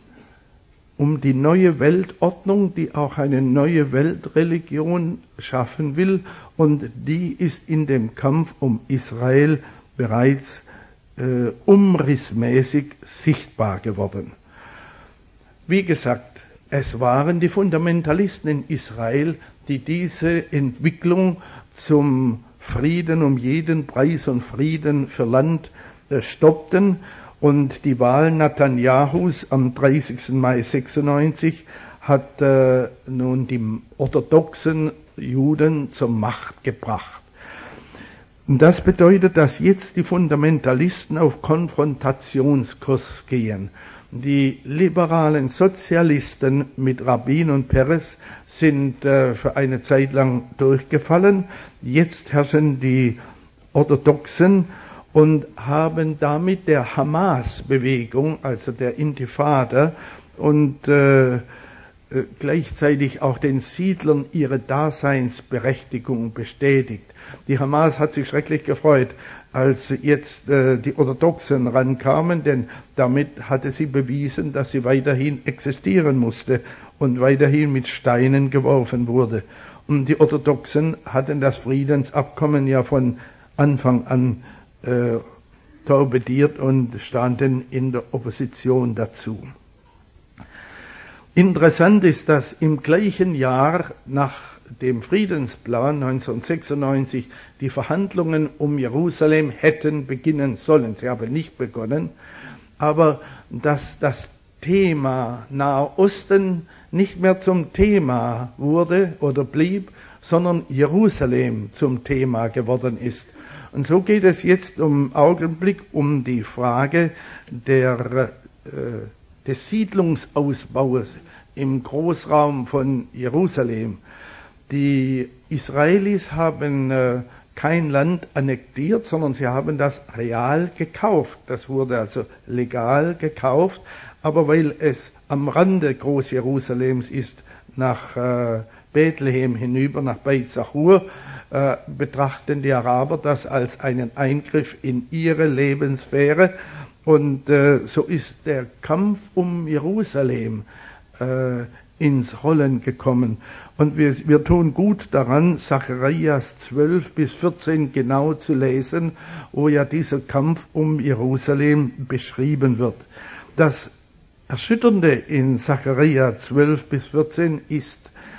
um die neue Weltordnung, die auch eine neue Weltreligion schaffen will, und die ist in dem Kampf um Israel bereits äh, umrissmäßig sichtbar geworden. Wie gesagt, es waren die Fundamentalisten in Israel, die diese Entwicklung zum Frieden um jeden Preis und Frieden für Land äh, stoppten. Und die Wahl Netanjahus am dreißigsten Mai sechsundneunzig hat äh, nun die orthodoxen Juden zur Macht gebracht. Und das bedeutet, dass jetzt die Fundamentalisten auf Konfrontationskurs gehen. Die liberalen Sozialisten mit Rabin und Peres sind äh, für eine Zeit lang durchgefallen. Jetzt herrschen die Orthodoxen und haben damit der Hamas-Bewegung, also der Intifada, und äh, gleichzeitig auch den Siedlern ihre Daseinsberechtigung bestätigt. Die Hamas hat sich schrecklich gefreut, als jetzt äh, die Orthodoxen rankamen, denn damit hatte sie bewiesen, dass sie weiterhin existieren musste und weiterhin mit Steinen geworfen wurde. Und die Orthodoxen hatten das Friedensabkommen ja von Anfang an äh, torpediert und standen in der Opposition dazu. Interessant ist, dass im gleichen Jahr nach dem Friedensplan neunzehnhundertsechsundneunzig die Verhandlungen um Jerusalem hätten beginnen sollen. Sie haben nicht begonnen, aber dass das Thema Nahe Osten nicht mehr zum Thema wurde oder blieb, sondern Jerusalem zum Thema geworden ist. Und so geht es jetzt im Augenblick um die Frage der, äh, des Siedlungsausbaus im Großraum von Jerusalem. Die Israelis haben äh, kein Land annektiert, sondern sie haben das real gekauft. Das wurde also legal gekauft, aber weil es am Rande Groß-Jerusalems ist, nach äh, Bethlehem hinüber, nach Beit Sachur, äh, betrachten die Araber das als einen Eingriff in ihre Lebenssphäre. Und äh, so ist der Kampf um Jerusalem äh, ins Rollen gekommen. Und wir, wir tun gut daran, Zacharias zwölf bis vierzehn genau zu lesen, wo ja dieser Kampf um Jerusalem beschrieben wird. Das Erschütternde in Zacharias zwölf bis vierzehn ist,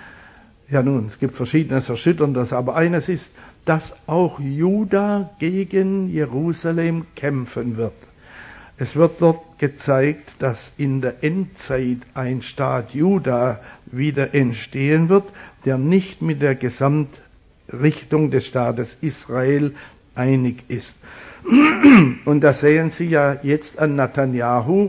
ja nun, es gibt verschiedenes Erschütterndes, aber eines ist, dass auch Juda gegen Jerusalem kämpfen wird. Es wird dort gezeigt, dass in der Endzeit ein Staat Juda wieder entstehen wird, der nicht mit der Gesamtrichtung des Staates Israel einig ist. Und das sehen Sie ja jetzt an Netanyahu,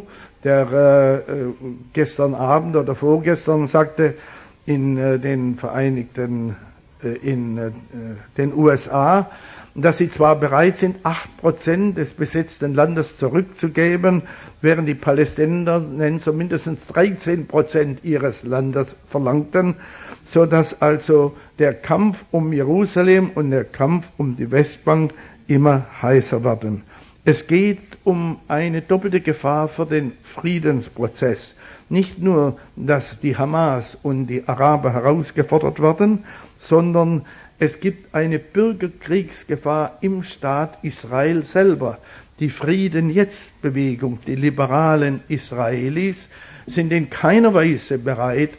der äh, gestern Abend oder vorgestern sagte, in äh, den Vereinigten, äh, in äh, den U S A, dass sie zwar bereit sind, acht Prozent des besetzten Landes zurückzugeben, während die Palästinenser mindestens dreizehn Prozent ihres Landes verlangten, so dass also der Kampf um Jerusalem und der Kampf um die Westbank immer heißer werden. Es geht um eine doppelte Gefahr für den Friedensprozess. Nicht nur, dass die Hamas und die Araber herausgefordert werden, sondern es gibt eine Bürgerkriegsgefahr im Staat Israel selber. Die Frieden-Jetzt-Bewegung, die liberalen Israelis, sind in keiner Weise bereit,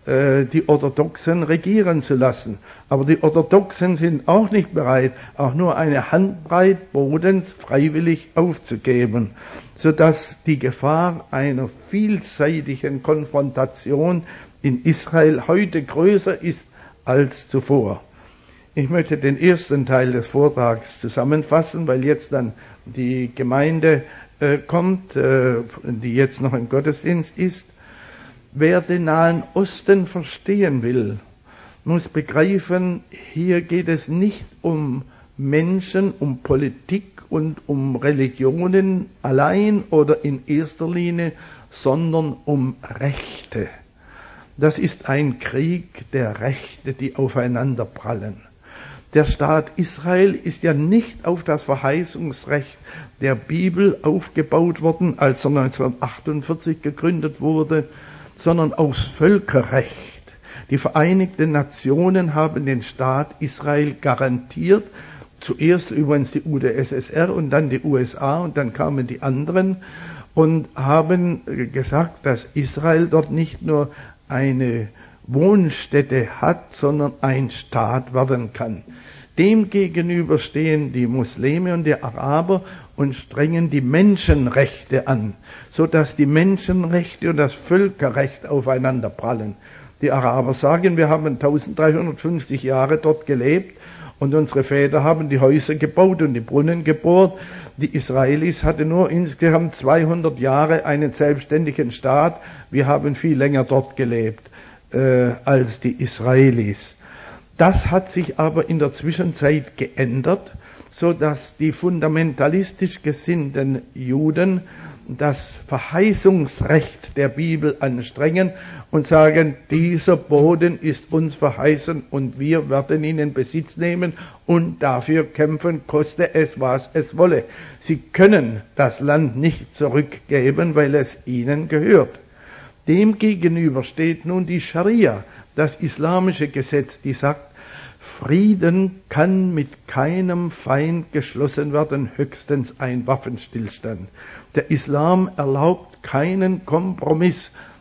die Orthodoxen regieren zu lassen. Aber die Orthodoxen sind auch nicht bereit, auch nur eine Handbreit Bodens freiwillig aufzugeben, sodass die Gefahr einer vielseitigen Konfrontation in Israel heute größer ist als zuvor. Ich möchte den ersten Teil des Vortrags zusammenfassen, weil jetzt dann die Gemeinde äh, kommt, äh, die jetzt noch im Gottesdienst ist. Wer den Nahen Osten verstehen will, muss begreifen, hier geht es nicht um Menschen, um Politik und um Religionen allein oder in erster Linie, sondern um Rechte. Das ist ein Krieg der Rechte, die aufeinander prallen. Der Staat Israel ist ja nicht auf das Verheißungsrecht der Bibel aufgebaut worden, als er neunzehnhundertachtundvierzig gegründet wurde, sondern aufs Völkerrecht. Die Vereinigten Nationen haben den Staat Israel garantiert, zuerst übrigens die U d S S R und dann die U S A und dann kamen die anderen und haben gesagt, dass Israel dort nicht nur eine Wohnstätte hat, sondern ein Staat werden kann. Dem gegenüber stehen die Muslime und die Araber und strengen die Menschenrechte an, so dass die Menschenrechte und das Völkerrecht aufeinander prallen. Die Araber sagen, wir haben dreizehnhundertfünfzig Jahre dort gelebt und unsere Väter haben die Häuser gebaut und die Brunnen gebohrt. Die Israelis hatten nur insgesamt zweihundert Jahre einen selbstständigen Staat. Wir haben viel länger dort gelebt äh, als die Israelis. Das hat sich aber in der Zwischenzeit geändert, so dass die fundamentalistisch gesinnten Juden das Verheißungsrecht der Bibel anstrengen und sagen, dieser Boden ist uns verheißen und wir werden ihn in Besitz nehmen und dafür kämpfen, koste es, was es wolle. Sie können das Land nicht zurückgeben, weil es ihnen gehört. Demgegenüber steht nun die Scharia, das islamische Gesetz, die sagt, Frieden kann mit keinem Feind geschlossen werden, höchstens ein Waffenstillstand. Der Islam erlaubt keinen Kompromiss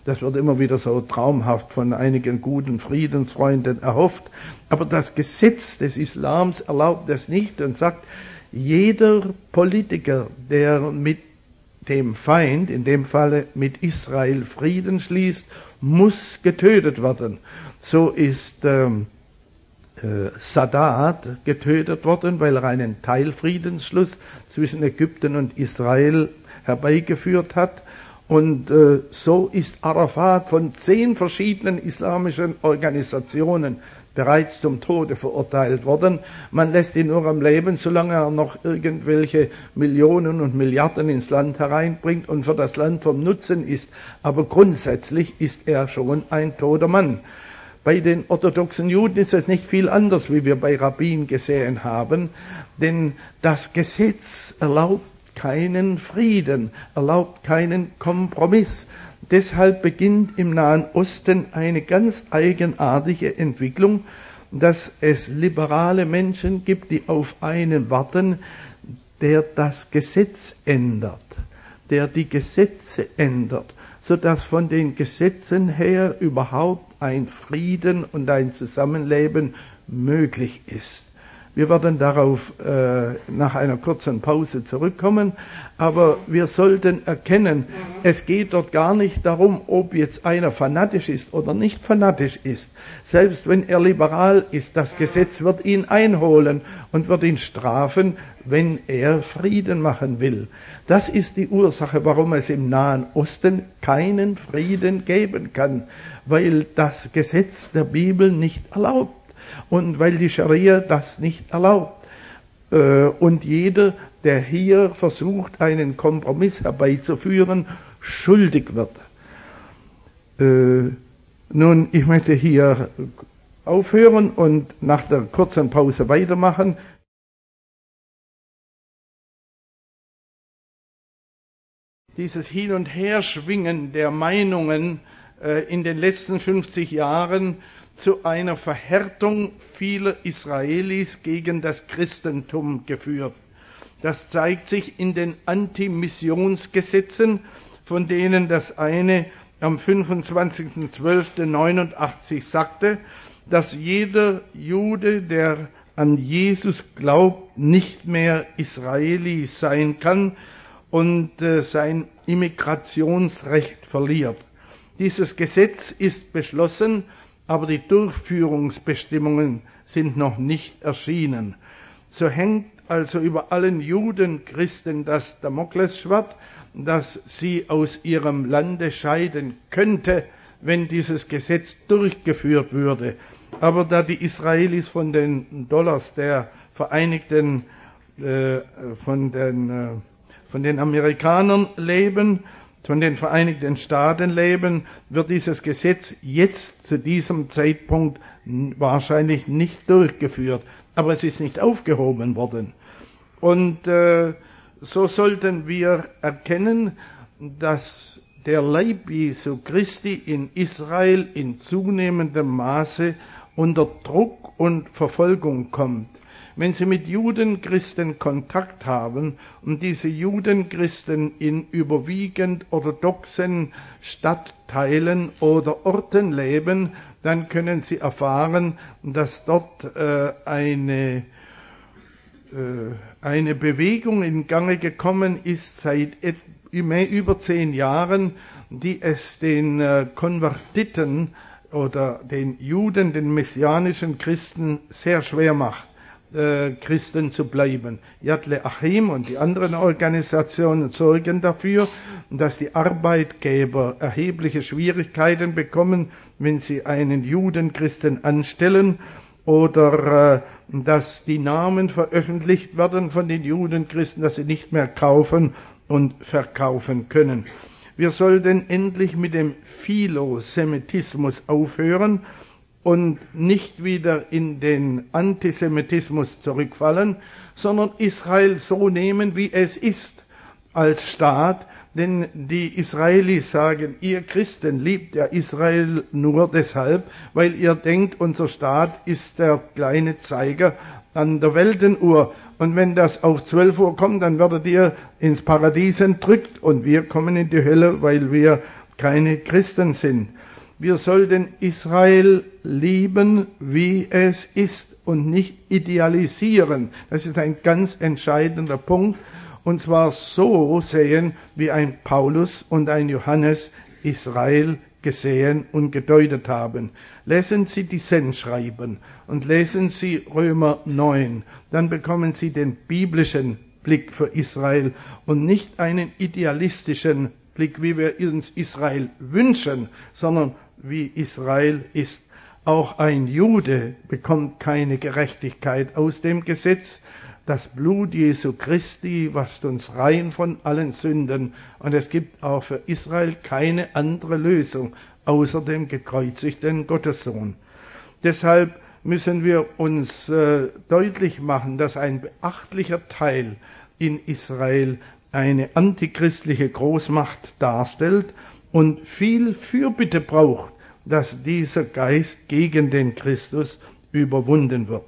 Das wird immer wieder so traumhaft von einigen guten Friedensfreunden erhofft. Aber das Gesetz des Islams erlaubt das nicht und sagt, jeder Politiker, der mit dem Feind, in dem Falle mit Israel, Frieden schließt, muss getötet werden. So ist ähm, äh, Sadat getötet worden, weil er einen Teilfriedensschluss zwischen Ägypten und Israel herbeigeführt hat. Und äh, so ist Arafat von zehn verschiedenen islamischen Organisationen bereits zum Tode verurteilt worden. Man lässt ihn nur am Leben, solange er noch irgendwelche Millionen und Milliarden ins Land hereinbringt und für das Land vom Nutzen ist. Aber grundsätzlich ist er schon ein toter Mann. Bei den orthodoxen Juden ist es nicht viel anders, wie wir bei Rabbin gesehen haben, denn das Gesetz erlaubt keinen Frieden, erlaubt keinen Kompromiss. Deshalb beginnt im Nahen Osten eine ganz eigenartige Entwicklung, dass es liberale Menschen gibt, die auf einen warten, der das Gesetz ändert, der die Gesetze ändert, sodass von den Gesetzen her überhaupt ein Frieden und ein Zusammenleben möglich ist. Wir werden darauf äh, nach einer kurzen Pause zurückkommen, aber wir sollten erkennen, es geht dort gar nicht darum, ob jetzt einer fanatisch ist oder nicht fanatisch ist. Selbst wenn er liberal ist, das Gesetz wird ihn einholen und wird ihn strafen, wenn er Frieden machen will. Das ist die Ursache, warum es im Nahen Osten keinen Frieden geben kann, weil das Gesetz der Bibel nicht erlaubt. Und weil die Scharia das nicht erlaubt. Und jeder, der hier versucht, einen Kompromiss herbeizuführen, schuldig wird. Nun, ich möchte hier aufhören und nach der kurzen Pause weitermachen. Dieses Hin- und Herschwingen der Meinungen in den letzten fünfzig Jahren zu einer Verhärtung vieler Israelis gegen das Christentum geführt. Das zeigt sich in den Antimissionsgesetzen, von denen das eine am fünfundzwanzigsten zwölften neunundachtzig sagte, dass jeder Jude, der an Jesus glaubt, nicht mehr Israeli sein kann und äh, sein Immigrationsrecht verliert. Dieses Gesetz ist beschlossen, aber die Durchführungsbestimmungen sind noch nicht erschienen. So hängt also über allen Judenchristen das Damoklesschwert, das sie aus ihrem Lande scheiden könnte, wenn dieses Gesetz durchgeführt würde. Aber da die Israelis von den Dollars der Vereinigten, äh, von den, äh, von den Amerikanern leben, von den Vereinigten Staaten leben, wird dieses Gesetz jetzt zu diesem Zeitpunkt wahrscheinlich nicht durchgeführt. Aber es ist nicht aufgehoben worden. Und äh, so sollten wir erkennen, dass der Leib Jesu Christi in Israel in zunehmendem Maße unter Druck und Verfolgung kommt. Wenn Sie mit Judenchristen Kontakt haben und diese Judenchristen in überwiegend orthodoxen Stadtteilen oder Orten leben, dann können Sie erfahren, dass dort äh, eine, äh, eine Bewegung in Gange gekommen ist seit über zehn Jahren, die es den äh, Konvertiten oder den Juden, den messianischen Christen sehr schwer macht, Christen zu bleiben. Yad Le'achim und die anderen Organisationen sorgen dafür, dass die Arbeitgeber erhebliche Schwierigkeiten bekommen, wenn sie einen Judenchristen anstellen, oder äh, dass die Namen veröffentlicht werden von den Judenchristen, dass sie nicht mehr kaufen und verkaufen können. Wir sollten endlich mit dem Philosemitismus aufhören und nicht wieder in den Antisemitismus zurückfallen, sondern Israel so nehmen, wie es ist als Staat. Denn die Israelis sagen, ihr Christen liebt ja Israel nur deshalb, weil ihr denkt, unser Staat ist der kleine Zeiger an der Weltenuhr. Und wenn das auf zwölf Uhr kommt, dann werdet ihr ins Paradies entrückt und wir kommen in die Hölle, weil wir keine Christen sind. Wir sollten Israel lieben, wie es ist und nicht idealisieren. Das ist ein ganz entscheidender Punkt. Und zwar so sehen, wie ein Paulus und ein Johannes Israel gesehen und gedeutet haben. Lesen Sie die Sendschreiben und lesen Sie Römer neun. Dann bekommen Sie den biblischen Blick für Israel und nicht einen idealistischen Blick, wie wir uns Israel wünschen, sondern wie Israel ist. Auch ein Jude bekommt keine Gerechtigkeit aus dem Gesetz. Das Blut Jesu Christi wascht uns rein von allen Sünden. Und es gibt auch für Israel keine andere Lösung außer dem gekreuzigten Gottessohn. Deshalb müssen wir uns äh, deutlich machen, dass ein beachtlicher Teil in Israel eine antichristliche Großmacht darstellt und viel Fürbitte braucht, dass dieser Geist gegen den Christus überwunden wird.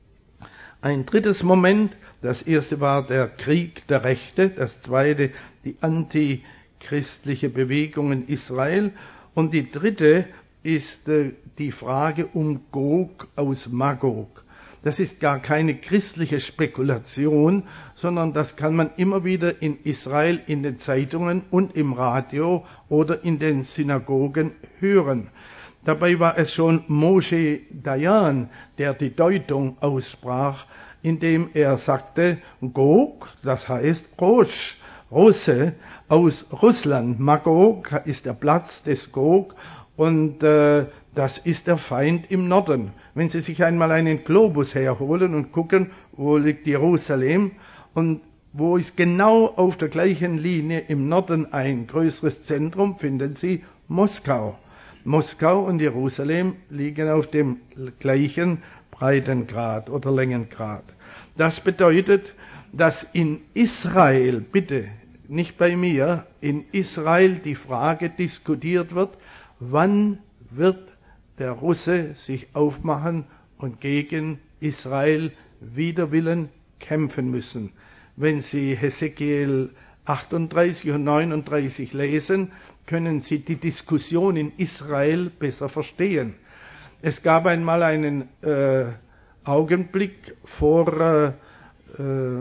Ein drittes Moment, das erste war der Krieg der Rechte, das zweite die antichristliche Bewegung in Israel und die dritte ist äh, die Frage um Gog aus Magog. Das ist gar keine christliche Spekulation, sondern das kann man immer wieder in Israel in den Zeitungen und im Radio oder in den Synagogen hören. Dabei war es schon Moshe Dayan, der die Deutung aussprach, indem er sagte, Gog, das heißt Rosh, Russe aus Russland. Magog ist der Platz des Gog und äh, das ist der Feind im Norden. Wenn Sie sich einmal einen Globus herholen und gucken, wo liegt Jerusalem und wo ist genau auf der gleichen Linie im Norden ein größeres Zentrum, finden Sie Moskau. Moskau und Jerusalem liegen auf dem gleichen Breitengrad oder Längengrad. Das bedeutet, dass in Israel, bitte nicht bei mir, in Israel die Frage diskutiert wird, wann wird der Russe sich aufmachen und gegen Israel wider Willen kämpfen müssen. Wenn Sie Hesekiel achtunddreißig und neununddreißig lesen, können Sie die Diskussion in Israel besser verstehen. Es gab einmal einen äh, Augenblick vor, äh, äh,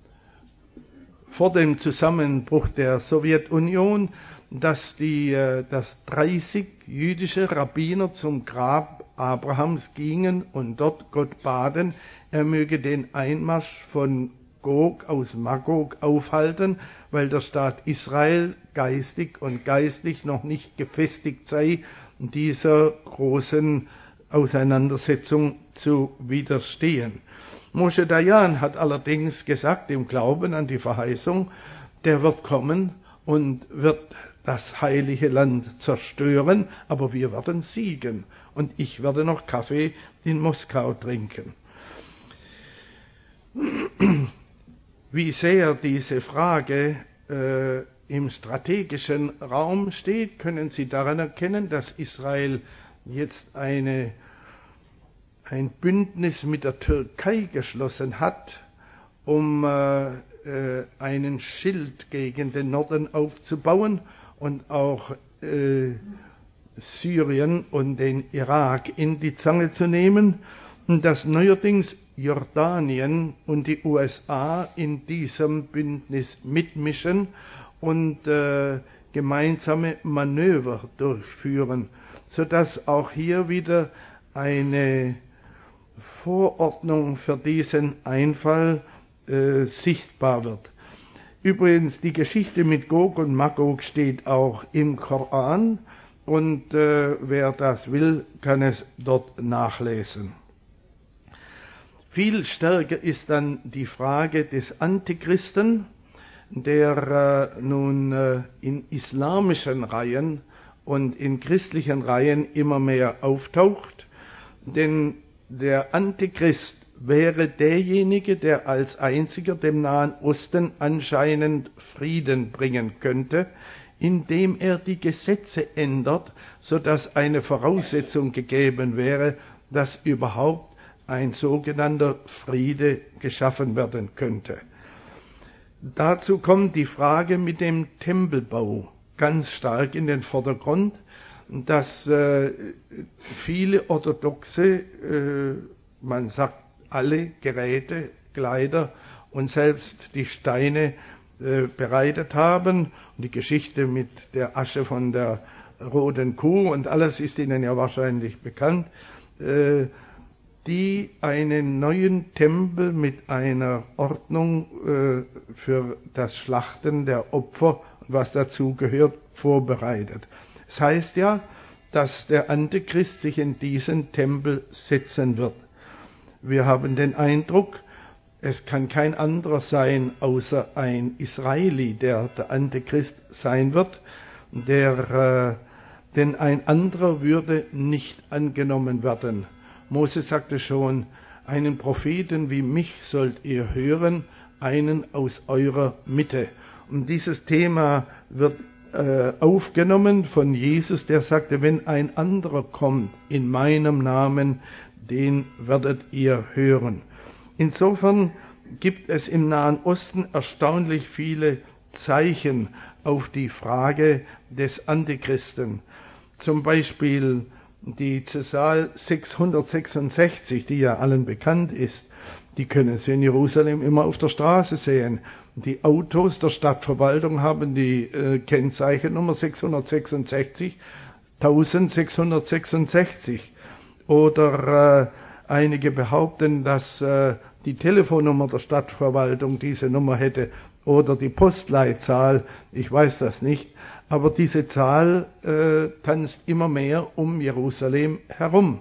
vor dem Zusammenbruch der Sowjetunion, dass, die, äh, dass dreißig jüdische Rabbiner zum Grab Abrahams gingen und dort Gott baten, er möge den Einmarsch von Gog aus Magog aufhalten, weil der Staat Israel geistig und geistlich noch nicht gefestigt sei, dieser großen Auseinandersetzung zu widerstehen. Moshe Dayan hat allerdings gesagt, im Glauben an die Verheißung, der wird kommen und wird das heilige Land zerstören, aber wir werden siegen und ich werde noch Kaffee in Moskau trinken. Wie sehr diese Frage äh, im strategischen Raum steht, können Sie daran erkennen, dass Israel jetzt eine, ein Bündnis mit der Türkei geschlossen hat, um äh, äh, einen Schild gegen den Norden aufzubauen und auch äh, Syrien und den Irak in die Zange zu nehmen, und dass neuerdings Jordanien und die U S A in diesem Bündnis mitmischen und äh, gemeinsame Manöver durchführen, sodass auch hier wieder eine Vorordnung für diesen Einfall äh, sichtbar wird. Übrigens, die Geschichte mit Gog und Magog steht auch im Koran und äh, wer das will, kann es dort nachlesen. Viel stärker ist dann die Frage des Antichristen, der äh, nun äh, in islamischen Reihen und in christlichen Reihen immer mehr auftaucht. Denn der Antichrist wäre derjenige, der als einziger dem Nahen Osten anscheinend Frieden bringen könnte, indem er die Gesetze ändert, sodass eine Voraussetzung gegeben wäre, dass überhaupt ein sogenannter Friede geschaffen werden könnte. Dazu kommt die Frage mit dem Tempelbau. ganz stark in den Vordergrund, dass äh, viele Orthodoxe, äh, man sagt alle Geräte, Kleider und selbst die Steine äh, bereitet haben. Und die Geschichte mit der Asche von der roten Kuh und alles ist Ihnen ja wahrscheinlich bekannt, äh, die einen neuen Tempel mit einer Ordnung äh, für das Schlachten der Opfer, was dazu gehört, vorbereitet. Es heißt ja, dass der Antichrist sich in diesen Tempel setzen wird. Wir haben den Eindruck, es kann kein anderer sein, außer ein Israeli, der der Antichrist sein wird, der, äh, denn ein anderer würde nicht angenommen werden. Mose sagte schon, einen Propheten wie mich sollt ihr hören, einen aus eurer Mitte. Und dieses Thema wird äh, aufgenommen von Jesus, der sagte, wenn ein anderer kommt in meinem Namen, den werdet ihr hören. Insofern gibt es im Nahen Osten erstaunlich viele Zeichen auf die Frage des Antichristen. Zum Beispiel die Zahl sechshundertsechsundsechzig, die ja allen bekannt ist, die können Sie in Jerusalem immer auf der Straße sehen. Die Autos der Stadtverwaltung haben die äh, Kennzeichennummer sechshundertsechsundsechzig, eintausendsechshundertsechsundsechzig. Oder äh, einige behaupten, dass äh, die Telefonnummer der Stadtverwaltung diese Nummer hätte oder die Postleitzahl, ich weiß das nicht. Aber diese Zahl äh, tanzt immer mehr um Jerusalem herum.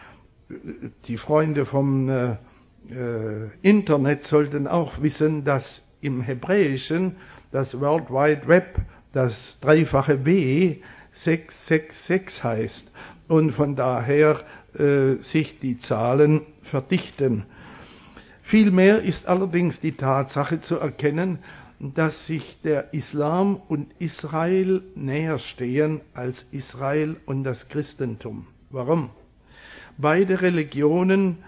Die Freunde vom äh, äh, Internet sollten auch wissen, dass im Hebräischen das World Wide Web, das dreifache W, sechshundertsechsundsechzig heißt und von daher äh, sich die Zahlen verdichten. Vielmehr ist allerdings die Tatsache zu erkennen, dass sich der Islam und Israel näher stehen als Israel und das Christentum. Warum? Beide Religionen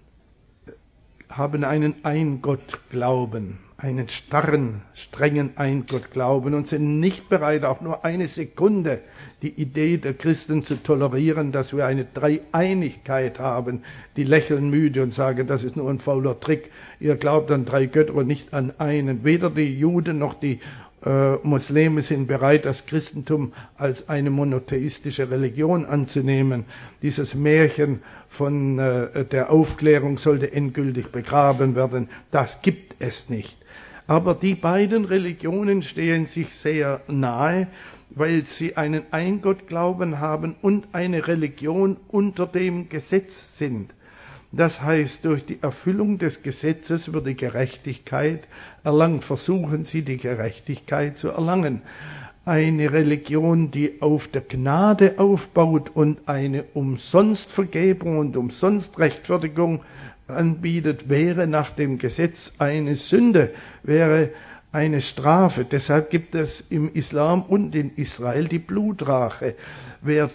haben einen Eingottglauben, einen starren, strengen Eingottglauben und sind nicht bereit, auch nur eine Sekunde die Idee der Christen zu tolerieren, dass wir eine Dreieinigkeit haben. Die lächeln müde und sagen, das ist nur ein fauler Trick. Ihr glaubt an drei Götter und nicht an einen. Weder die Juden noch die äh, Muslime sind bereit, das Christentum als eine monotheistische Religion anzunehmen. Dieses Märchen von äh, der Aufklärung sollte endgültig begraben werden. Das gibt es nicht. Aber die beiden Religionen stehen sich sehr nahe, weil sie einen Eingottglauben haben und eine Religion unter dem Gesetz sind. Das heißt, durch die Erfüllung des Gesetzes wird die Gerechtigkeit erlangt. Versuchen sie, die Gerechtigkeit zu erlangen. Eine Religion, die auf der Gnade aufbaut und eine Umsonstvergebung und Umsonstrechtfertigung anbietet, wäre nach dem Gesetz eine Sünde, wäre eine Strafe. Deshalb gibt es im Islam und in Israel die Blutrache. Wer,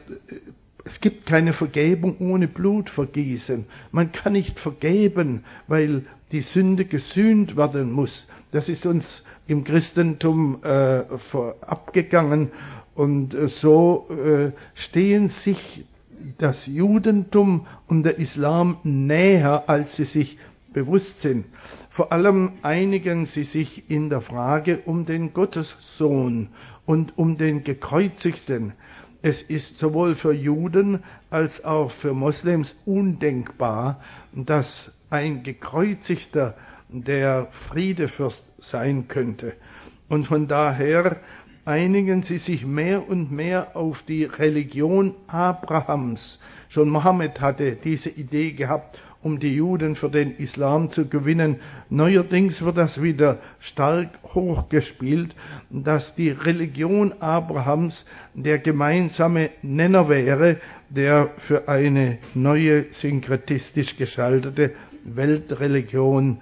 es gibt keine Vergebung ohne Blutvergießen. Man kann nicht vergeben, weil die Sünde gesühnt werden muss. Das ist uns im Christentum äh, abgegangen und äh, so äh, stehen sich das Judentum und der Islam näher, als sie sich bewusst sind. Vor allem einigen sie sich in der Frage um den Gottessohn und um den Gekreuzigten. Es ist sowohl für Juden als auch für Moslems undenkbar, dass ein Gekreuzigter der Friedefürst sein könnte. Und von daher einigen sie sich mehr und mehr auf die Religion Abrahams. Schon Mohammed hatte diese Idee gehabt, um die Juden für den Islam zu gewinnen. Neuerdings wird das wieder stark hochgespielt, dass die Religion Abrahams der gemeinsame Nenner wäre, der für eine neue synkretistisch geschaltete Weltreligion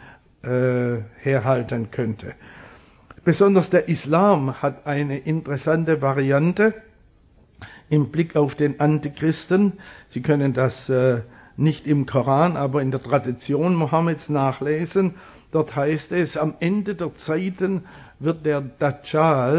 äh, herhalten könnte. Besonders der Islam hat eine interessante Variante im Blick auf den Antichristen. Sie können das äh, nicht im Koran, aber in der Tradition Mohammeds nachlesen. Dort heißt es, am Ende der Zeiten wird der Dajjal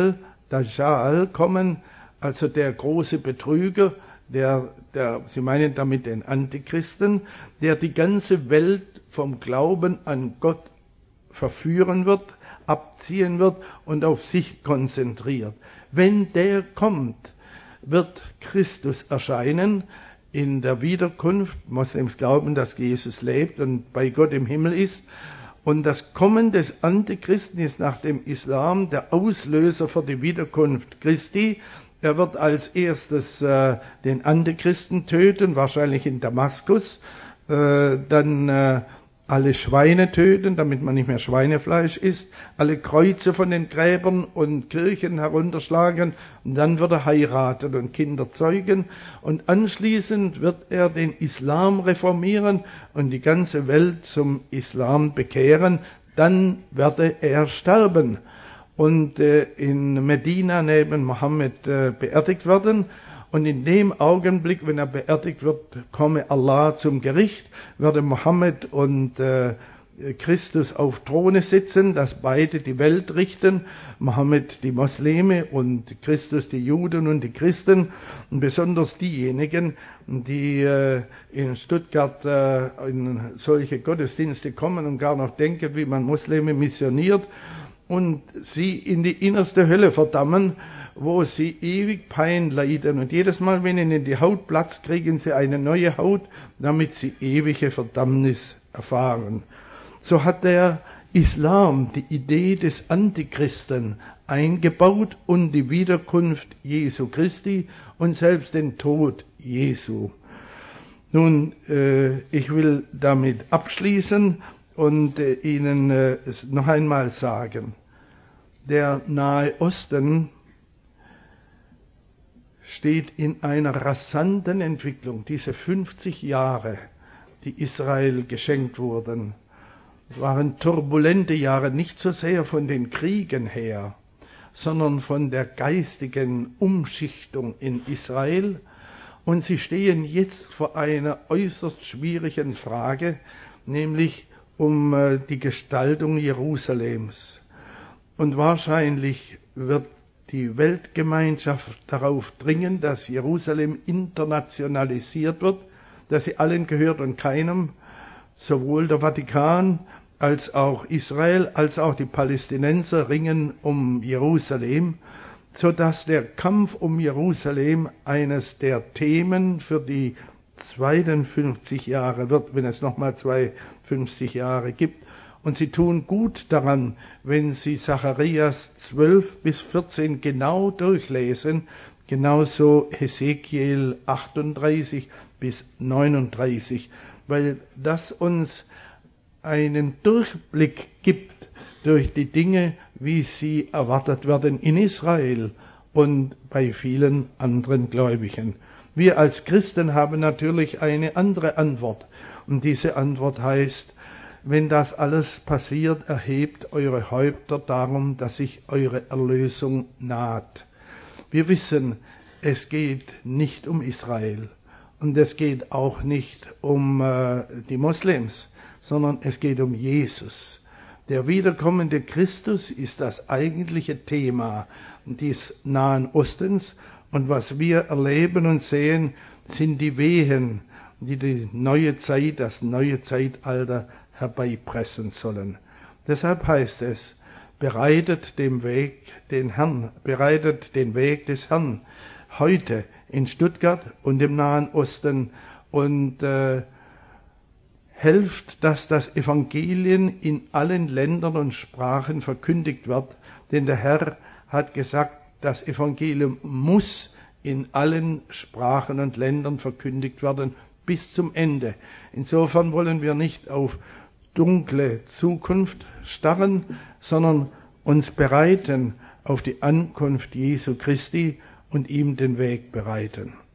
Dajjal kommen, also der große Betrüger, der, der, Sie meinen damit den Antichristen, der die ganze Welt vom Glauben an Gott verführen wird, abziehen wird und auf sich konzentriert. Wenn der kommt, wird Christus erscheinen in der Wiederkunft. Moslems glauben, dass Jesus lebt und bei Gott im Himmel ist. Und das Kommen des Antichristen ist nach dem Islam der Auslöser für die Wiederkunft Christi. Er wird als erstes äh, den Antichristen töten, wahrscheinlich in Damaskus, äh, dann äh, alle Schweine töten, damit man nicht mehr Schweinefleisch isst, alle Kreuze von den Gräbern und Kirchen herunterschlagen, und dann wird er heiraten und Kinder zeugen, und anschließend wird er den Islam reformieren und die ganze Welt zum Islam bekehren. Dann werde er sterben und äh, in Medina neben Mohammed äh, beerdigt werden. Und in dem Augenblick, wenn er beerdigt wird, komme Allah zum Gericht, werde Mohammed und äh, Christus auf Throne sitzen, dass beide die Welt richten, Mohammed die Muslime und Christus die Juden und die Christen, und besonders diejenigen, die äh, in Stuttgart äh, in solche Gottesdienste kommen und gar noch denken, wie man Muslime missioniert und sie in die innerste Hölle verdammen, wo sie ewig Pein leiden, und jedes Mal, wenn ihnen die Haut platzt, kriegen sie eine neue Haut, damit sie ewige Verdammnis erfahren. So hat der Islam die Idee des Antichristen eingebaut und die Wiederkunft Jesu Christi und selbst den Tod Jesu. Nun, äh, ich will damit abschließen und äh, Ihnen äh, noch einmal sagen, der Nahe Osten steht in einer rasanten Entwicklung. Diese fünfzig Jahre, die Israel geschenkt wurden, waren turbulente Jahre, nicht so sehr von den Kriegen her, sondern von der geistigen Umschichtung in Israel. Und sie stehen jetzt vor einer äußerst schwierigen Frage, nämlich um die Gestaltung Jerusalems. Und wahrscheinlich wird die Weltgemeinschaft darauf dringen, dass Jerusalem internationalisiert wird, dass sie allen gehört und keinem, sowohl der Vatikan als auch Israel, als auch die Palästinenser ringen um Jerusalem, so dass der Kampf um Jerusalem eines der Themen für die zweiten fünfzig Jahre wird, wenn es nochmal zwei fünfzig Jahre gibt. Und sie tun gut daran, wenn sie Zacharias zwölf bis vierzehn genau durchlesen, genauso Hesekiel achtunddreißig bis neununddreißig, weil das uns einen Durchblick gibt durch die Dinge, wie sie erwartet werden in Israel und bei vielen anderen Gläubigen. Wir als Christen haben natürlich eine andere Antwort, und diese Antwort heißt: Wenn das alles passiert, erhebt eure Häupter darum, dass sich eure Erlösung naht. Wir wissen, es geht nicht um Israel und es geht auch nicht um äh, die Moslems, sondern es geht um Jesus. Der wiederkommende Christus ist das eigentliche Thema des Nahen Ostens, und was wir erleben und sehen, sind die Wehen, die die neue Zeit, das neue Zeitalter herbeipressen sollen. Deshalb heißt es, bereitet den Weg, den Herrn, bereitet den Weg des Herrn heute in Stuttgart und im Nahen Osten und äh, helft, dass das Evangelium in allen Ländern und Sprachen verkündigt wird, denn der Herr hat gesagt, das Evangelium muss in allen Sprachen und Ländern verkündigt werden bis zum Ende. Insofern wollen wir nicht auf dunkle Zukunft starren, sondern uns bereiten auf die Ankunft Jesu Christi und ihm den Weg bereiten.